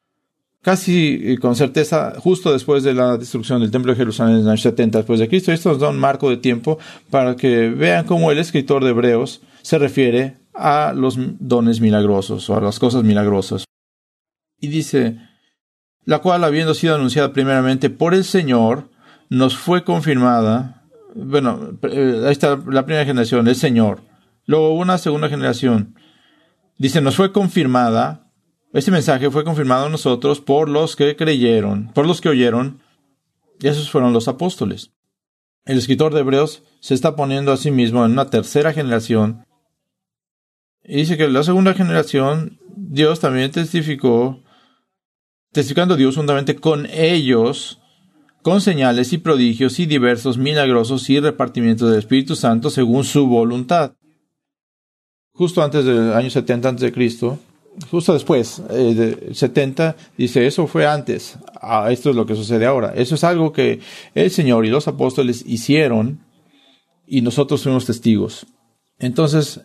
casi con certeza justo después de la destrucción del Templo de Jerusalén en el año setenta después de Cristo. Esto nos da un marco de tiempo para que vean cómo el escritor de Hebreos se refiere a los dones milagrosos o a las cosas milagrosas. Y dice: la cual, habiendo sido anunciada primeramente por el Señor, nos fue confirmada. Bueno, ahí está la primera generación, el Señor. Luego una segunda generación. Dice: nos fue confirmada. Este mensaje fue confirmado a nosotros por los que creyeron, por los que oyeron, y esos fueron los apóstoles. El escritor de Hebreos se está poniendo a sí mismo en una tercera generación, y dice que la segunda generación, Dios también testificó, testificando Dios juntamente con ellos, con señales y prodigios y diversos milagrosos y repartimientos del Espíritu Santo según su voluntad. Justo antes del año setenta antes de Cristo, justo después eh, de setenta, dice: eso fue antes, ah, esto es lo que sucede ahora. Eso es algo que el Señor y los apóstoles hicieron y nosotros fuimos testigos. Entonces,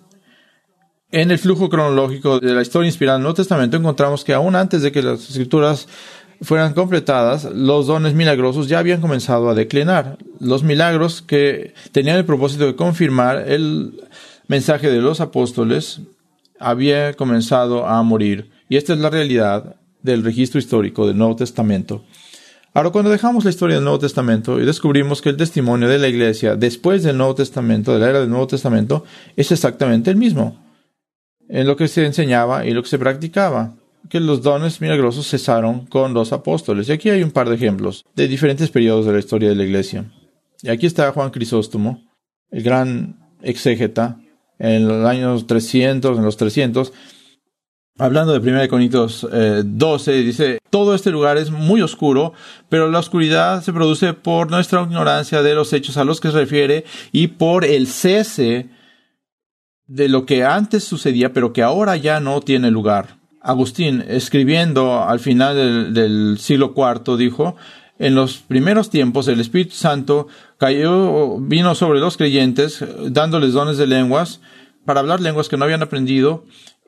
en el flujo cronológico de la historia inspirada en el Nuevo Testamento encontramos que aún antes de que las Escrituras fueran completadas, los dones milagrosos ya habían comenzado a declinar. Los milagros que tenían el propósito de confirmar el mensaje de los apóstoles había comenzado a morir. Y esta es la realidad del registro histórico del Nuevo Testamento. Ahora, cuando dejamos la historia del Nuevo Testamento y descubrimos que el testimonio de la Iglesia después del Nuevo Testamento, de la era del Nuevo Testamento, es exactamente el mismo, en lo que se enseñaba y lo que se practicaba, que los dones milagrosos cesaron con los apóstoles. Y aquí hay un par de ejemplos de diferentes periodos de la historia de la Iglesia. Y aquí está Juan Crisóstomo, el gran exégeta, en los años trescientos, en los trescientos, hablando de primera de Corintios eh, doce, dice: todo este lugar es muy oscuro, pero la oscuridad se produce por nuestra ignorancia de los hechos a los que se refiere y por el cese de lo que antes sucedía, pero que ahora ya no tiene lugar. Agustín, escribiendo al final del, del siglo cuarto, dijo: en los primeros tiempos el Espíritu Santo cayó, vino sobre los creyentes, dándoles dones de lenguas, para hablar lenguas que no habían aprendido,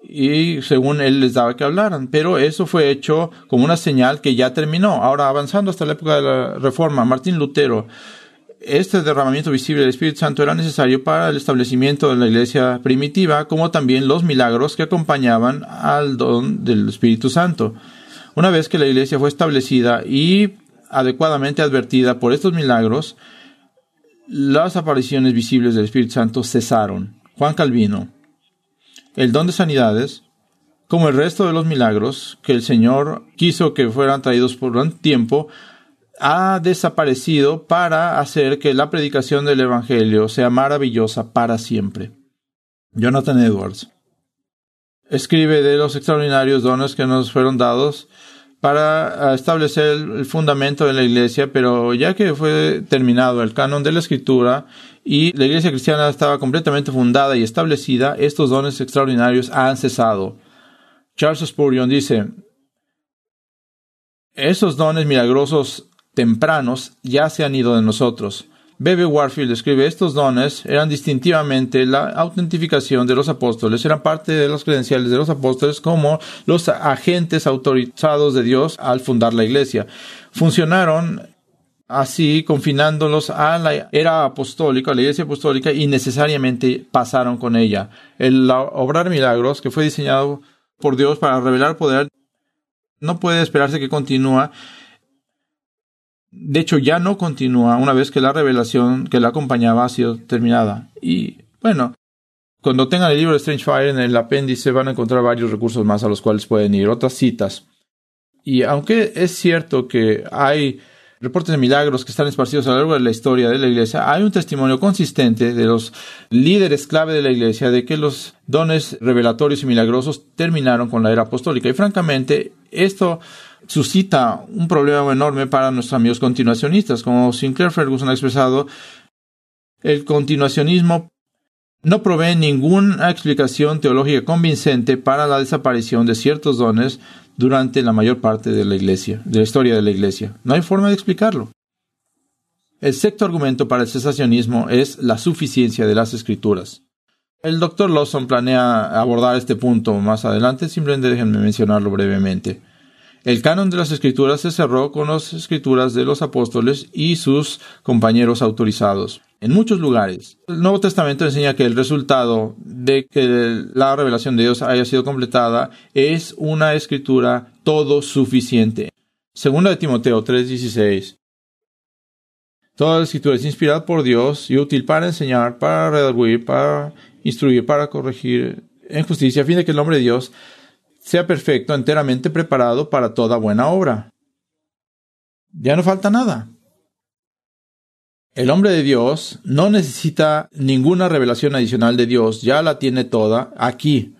y según él les daba que hablaran. Pero eso fue hecho como una señal que ya terminó. Ahora, avanzando hasta la época de la Reforma, Martín Lutero, este derramamiento visible del Espíritu Santo era necesario para el establecimiento de la iglesia primitiva, como también los milagros que acompañaban al don del Espíritu Santo. Una vez que la iglesia fue establecida y adecuadamente advertida por estos milagros, las apariciones visibles del Espíritu Santo cesaron. Juan Calvino, el don de sanidades, como el resto de los milagros que el Señor quiso que fueran traídos por un tiempo, ha desaparecido para hacer que la predicación del Evangelio sea maravillosa para siempre. Jonathan Edwards escribe de los extraordinarios dones que nos fueron dados para establecer el fundamento de la Iglesia, pero ya que fue terminado el canon de la Escritura y la Iglesia cristiana estaba completamente fundada y establecida, estos dones extraordinarios han cesado. Charles Spurgeon dice: esos dones milagrosos tempranos ya se han ido de nosotros. B B Warfield escribe: estos dones eran distintivamente la autentificación de los apóstoles, eran parte de los credenciales de los apóstoles como los agentes autorizados de Dios al fundar la Iglesia. Funcionaron así, confinándolos a la era apostólica, a la Iglesia apostólica, y necesariamente pasaron con ella. El obrar milagros, que fue diseñado por Dios para revelar poder, no puede esperarse que continúe. De hecho, ya no continúa una vez que la revelación que la acompañaba ha sido terminada. Y, bueno, cuando tengan el libro de Strange Fire, en el apéndice van a encontrar varios recursos más a los cuales pueden ir, otras citas. Y aunque es cierto que hay reportes de milagros que están esparcidos a lo largo de la historia de la Iglesia, hay un testimonio consistente de los líderes clave de la Iglesia de que los dones revelatorios y milagrosos terminaron con la era apostólica. Y francamente, esto suscita un problema enorme para nuestros amigos continuacionistas. Como Sinclair Ferguson ha expresado, el continuacionismo no provee ninguna explicación teológica convincente para la desaparición de ciertos dones durante la mayor parte de la Iglesia, de la historia de la Iglesia. No hay forma de explicarlo. El sexto argumento para el cesacionismo es la suficiencia de las Escrituras. El doctor Lawson planea abordar este punto más adelante, simplemente déjenme mencionarlo brevemente. El canon de las Escrituras se cerró con las Escrituras de los apóstoles y sus compañeros autorizados. En muchos lugares, el Nuevo Testamento enseña que el resultado de que la revelación de Dios haya sido completada es una Escritura todo suficiente. Segunda de Timoteo tres dieciséis. Toda la Escritura es inspirada por Dios y útil para enseñar, para redarguir, para instruir, para corregir en justicia, a fin de que el hombre de Dios sea perfecto, enteramente preparado para toda buena obra. Ya no falta nada. El hombre de Dios no necesita ninguna revelación adicional de Dios, ya la tiene toda aquí.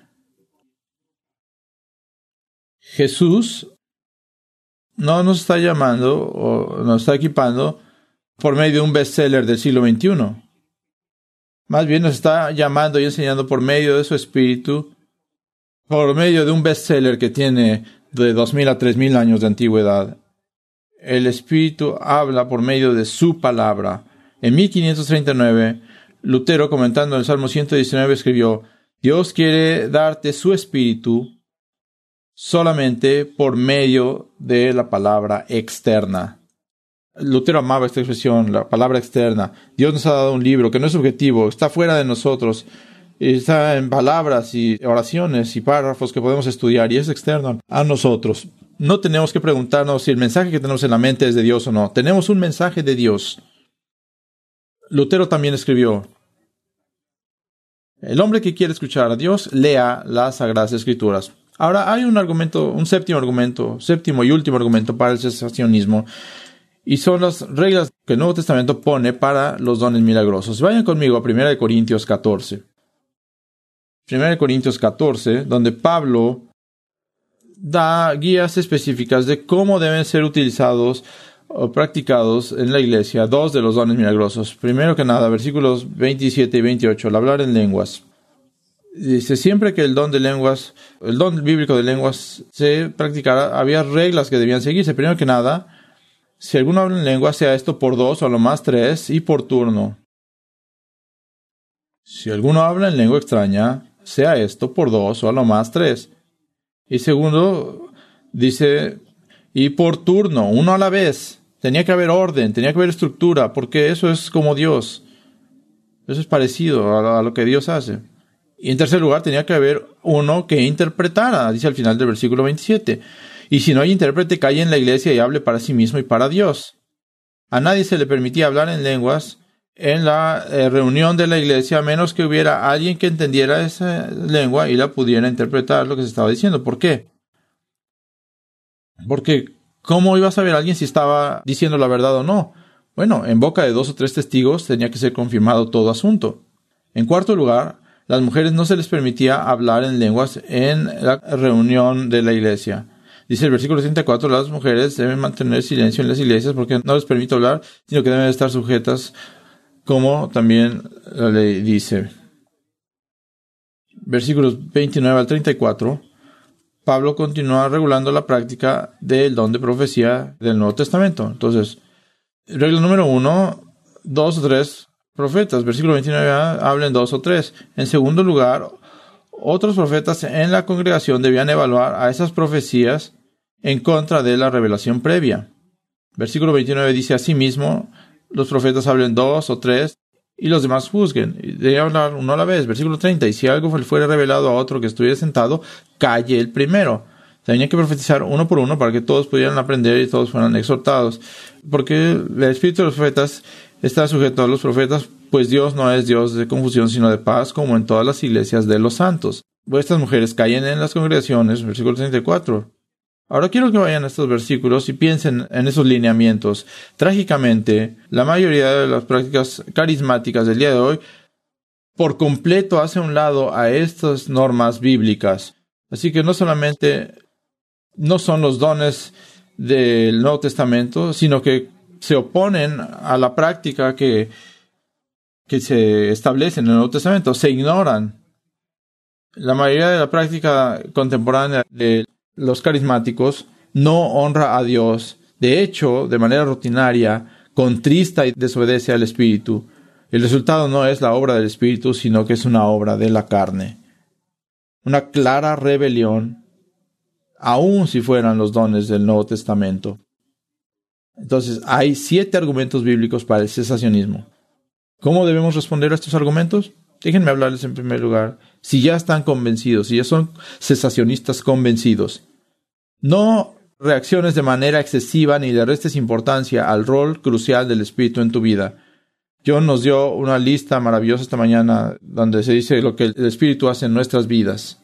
Jesús no nos está llamando o nos está equipando por medio de un bestseller del siglo veintiuno. Más bien nos está llamando y enseñando por medio de su Espíritu, por medio de un bestseller que tiene de dos mil a tres mil años de antigüedad. El Espíritu habla por medio de su palabra. En mil quinientos treinta y nueve, Lutero, comentando el Salmo ciento diecinueve, escribió: Dios quiere darte su Espíritu solamente por medio de la palabra externa. Lutero amaba esta expresión, la palabra externa. Dios nos ha dado un libro que no es subjetivo, está fuera de nosotros, está en palabras y oraciones y párrafos que podemos estudiar y es externo a nosotros. No tenemos que preguntarnos si el mensaje que tenemos en la mente es de Dios o no. Tenemos un mensaje de Dios. Lutero también escribió: el hombre que quiere escuchar a Dios, lea las Sagradas Escrituras. Ahora hay un argumento, un séptimo argumento, séptimo y último argumento para el cesacionismo, y son las reglas que el Nuevo Testamento pone para los dones milagrosos. Vayan conmigo a primera de Corintios catorce. primera de Corintios catorce, donde Pablo da guías específicas de cómo deben ser utilizados o practicados en la iglesia dos de los dones milagrosos. Primero que nada, versículos veintisiete y veintiocho, el hablar en lenguas. Dice: siempre que el don de lenguas, el don bíblico de lenguas se practicara, había reglas que debían seguirse. Primero que nada, si alguno habla en lenguas, sea esto por dos o a lo más tres y por turno. Si alguno habla en lengua extraña, sea esto por dos o a lo más tres. Y segundo, dice, y por turno, uno a la vez. Tenía que haber orden, tenía que haber estructura, porque eso es como Dios. Eso es parecido a lo que Dios hace. Y en tercer lugar, tenía que haber uno que interpretara, dice al final del versículo veintisiete. Y si no hay intérprete, calle en la iglesia y hable para sí mismo y para Dios. A nadie se le permitía hablar en lenguas en la eh, reunión de la iglesia, a menos que hubiera alguien que entendiera esa lengua y la pudiera interpretar lo que se estaba diciendo. ¿Por qué? Porque ¿cómo iba a saber alguien si estaba diciendo la verdad o no? Bueno, en boca de dos o tres testigos tenía que ser confirmado todo asunto. En cuarto lugar, las mujeres no se les permitía hablar en lenguas en la reunión de la iglesia. Dice el versículo treinta y cuatro, las mujeres deben mantener silencio en las iglesias porque no les permite hablar, sino que deben estar sujetas, como también la ley dice. Versículos veintinueve al treinta y cuatro, Pablo continúa regulando la práctica del don de profecía del Nuevo Testamento. Entonces, regla número uno, dos o tres profetas. Versículo veintinueve, hablen dos o tres. En segundo lugar, otros profetas en la congregación debían evaluar a esas profecías en contra de la revelación previa. Versículo veintinueve dice, asimismo, los profetas hablen dos o tres y los demás juzguen. Debe hablar uno a la vez. Versículo treinta, y si algo fuera revelado a otro que estuviera sentado, calle el primero. Tenía que profetizar uno por uno para que todos pudieran aprender y todos fueran exhortados. Porque el espíritu de los profetas está sujeto a los profetas, pues Dios no es Dios de confusión, sino de paz, como en todas las iglesias de los santos. Vuestras mujeres callen en las congregaciones. Versículo treinta y cuatro. Ahora quiero que vayan a estos versículos y piensen en esos lineamientos. Trágicamente, la mayoría de las prácticas carismáticas del día de hoy por completo hace a un lado a estas normas bíblicas. Así que no solamente no son los dones del Nuevo Testamento, sino que se oponen a la práctica que, que se establece en el Nuevo Testamento. Se ignoran. La mayoría de la práctica contemporánea de los carismáticos no honra a Dios. De hecho, de manera rutinaria, contrista y desobedece al Espíritu. El resultado no es la obra del Espíritu, sino que es una obra de la carne. Una clara rebelión, aun si fueran los dones del Nuevo Testamento. Entonces, hay siete argumentos bíblicos para el cesacionismo. ¿Cómo debemos responder a estos argumentos? Déjenme hablarles en primer lugar. Si ya están convencidos, si ya son cesacionistas convencidos, no reacciones de manera excesiva ni le restes importancia al rol crucial del Espíritu en tu vida. John nos dio una lista maravillosa esta mañana donde se dice lo que el Espíritu hace en nuestras vidas.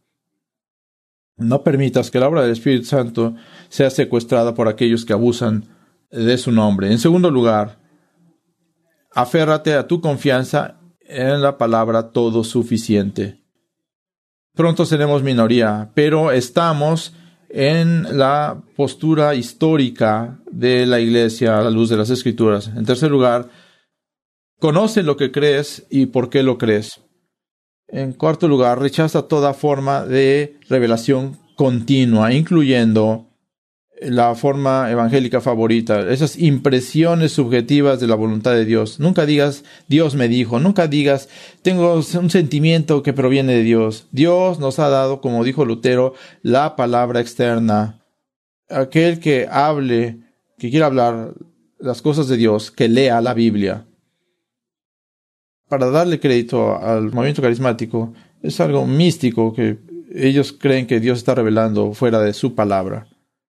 No permitas que la obra del Espíritu Santo sea secuestrada por aquellos que abusan de su nombre. En segundo lugar, aférrate a tu confianza en la palabra todo suficiente. Pronto seremos minoría, pero estamos en la postura histórica de la Iglesia a la luz de las Escrituras. En tercer lugar, conoce lo que crees y por qué lo crees. En cuarto lugar, rechaza toda forma de revelación continua, incluyendo la forma evangélica favorita, esas impresiones subjetivas de la voluntad de Dios. Nunca digas, Dios me dijo. Nunca digas, tengo un sentimiento que proviene de Dios. Dios nos ha dado, como dijo Lutero, la palabra externa. Aquel que hable, que quiera hablar las cosas de Dios, que lea la Biblia. Para darle crédito al movimiento carismático, es algo místico que ellos creen que Dios está revelando fuera de su palabra.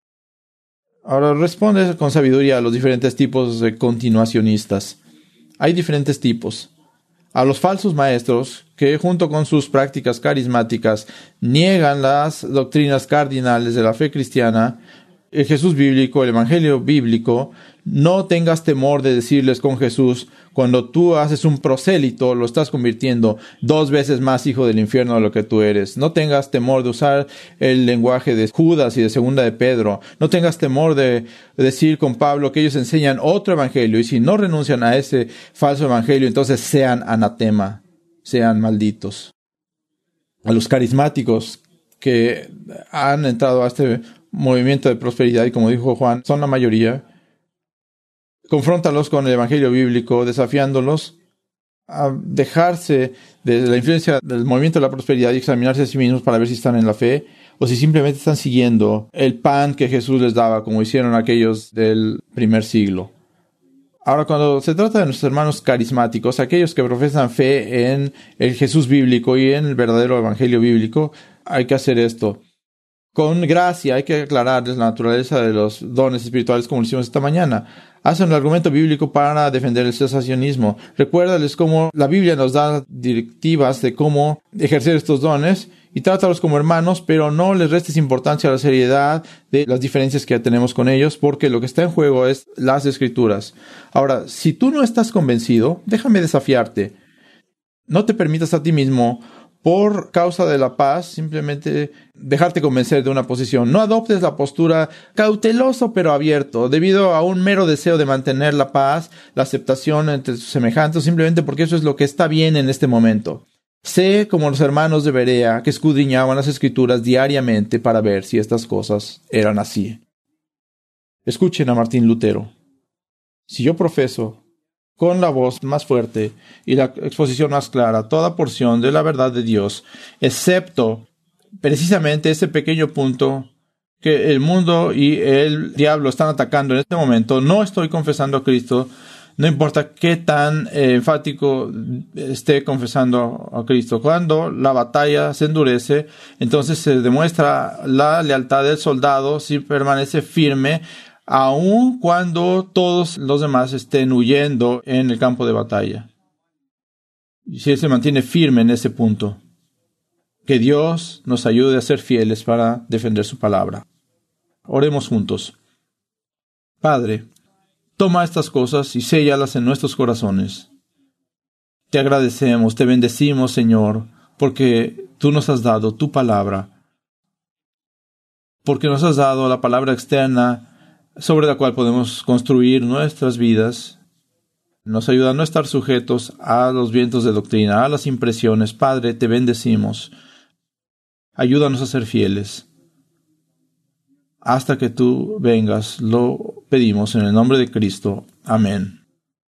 Ahora responde con sabiduría a los diferentes tipos de continuacionistas. Hay diferentes tipos. A los falsos maestros que junto con sus prácticas carismáticas niegan las doctrinas cardinales de la fe cristiana, el Jesús bíblico, el Evangelio bíblico. No tengas temor de decirles con Jesús, cuando tú haces un prosélito, lo estás convirtiendo dos veces más hijo del infierno de lo que tú eres. No tengas temor de usar el lenguaje de Judas y de Segunda de Pedro. No tengas temor de decir con Pablo que ellos enseñan otro evangelio, y si no renuncian a ese falso evangelio, entonces sean anatema, sean malditos. A los carismáticos que han entrado a este movimiento de prosperidad, y como dijo Juan, son la mayoría, confróntalos con el evangelio bíblico, desafiándolos a dejarse de la influencia del movimiento de la prosperidad y examinarse a sí mismos para ver si están en la fe o si simplemente están siguiendo el pan que Jesús les daba, como hicieron aquellos del primer siglo. Ahora, cuando se trata de nuestros hermanos carismáticos, aquellos que profesan fe en el Jesús bíblico y en el verdadero evangelio bíblico, hay que hacer esto. con gracia, hay que aclararles la naturaleza de los dones espirituales como lo hicimos esta mañana. Hacen un argumento bíblico para defender el cesacionismo. Recuérdales cómo la Biblia nos da directivas de cómo ejercer estos dones y trátalos como hermanos, pero no les restes importancia a la seriedad de las diferencias que ya tenemos con ellos, porque lo que está en juego es las Escrituras. Ahora, si tú no estás convencido, déjame desafiarte. No te permitas a ti mismo, por causa de la paz, simplemente dejarte convencer de una posición. No adoptes la postura cauteloso pero abierto, debido a un mero deseo de mantener la paz, la aceptación entre sus semejantes, simplemente porque eso es lo que está bien en este momento. Sé, como los hermanos de Berea, que escudriñaban las Escrituras diariamente para ver si estas cosas eran así. Escuchen a Martín Lutero. Si yo profeso con la voz más fuerte y la exposición más clara toda porción de la verdad de Dios, excepto precisamente ese pequeño punto que el mundo y el diablo están atacando en este momento, no estoy confesando a Cristo, no importa qué tan eh, enfático esté confesando a Cristo. Cuando la batalla se endurece, entonces se demuestra la lealtad del soldado si permanece firme, aun cuando todos los demás estén huyendo en el campo de batalla. Y si él se mantiene firme en ese punto, que Dios nos ayude a ser fieles para defender su palabra. Oremos juntos. Padre, toma estas cosas y séllalas en nuestros corazones. Te agradecemos, te bendecimos, Señor, porque tú nos has dado tu palabra, porque nos has dado la palabra externa sobre la cual podemos construir nuestras vidas. Nos ayuda a no estar sujetos a los vientos de doctrina, a las impresiones. Padre, te bendecimos. Ayúdanos a ser fieles. Hasta que tú vengas, lo pedimos en el nombre de Cristo. Amén.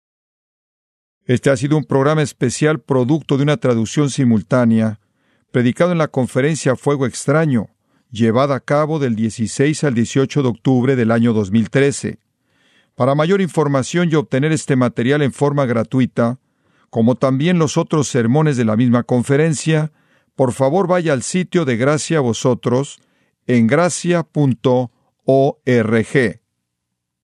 Este ha sido un programa especial producto de una traducción simultánea, predicado en la conferencia Fuego Extraño, llevada a cabo del dieciséis al dieciocho de octubre del año dos mil trece. Para mayor información y obtener este material en forma gratuita, como también los otros sermones de la misma conferencia, por favor vaya al sitio de Gracia a Vosotros en gracia punto org.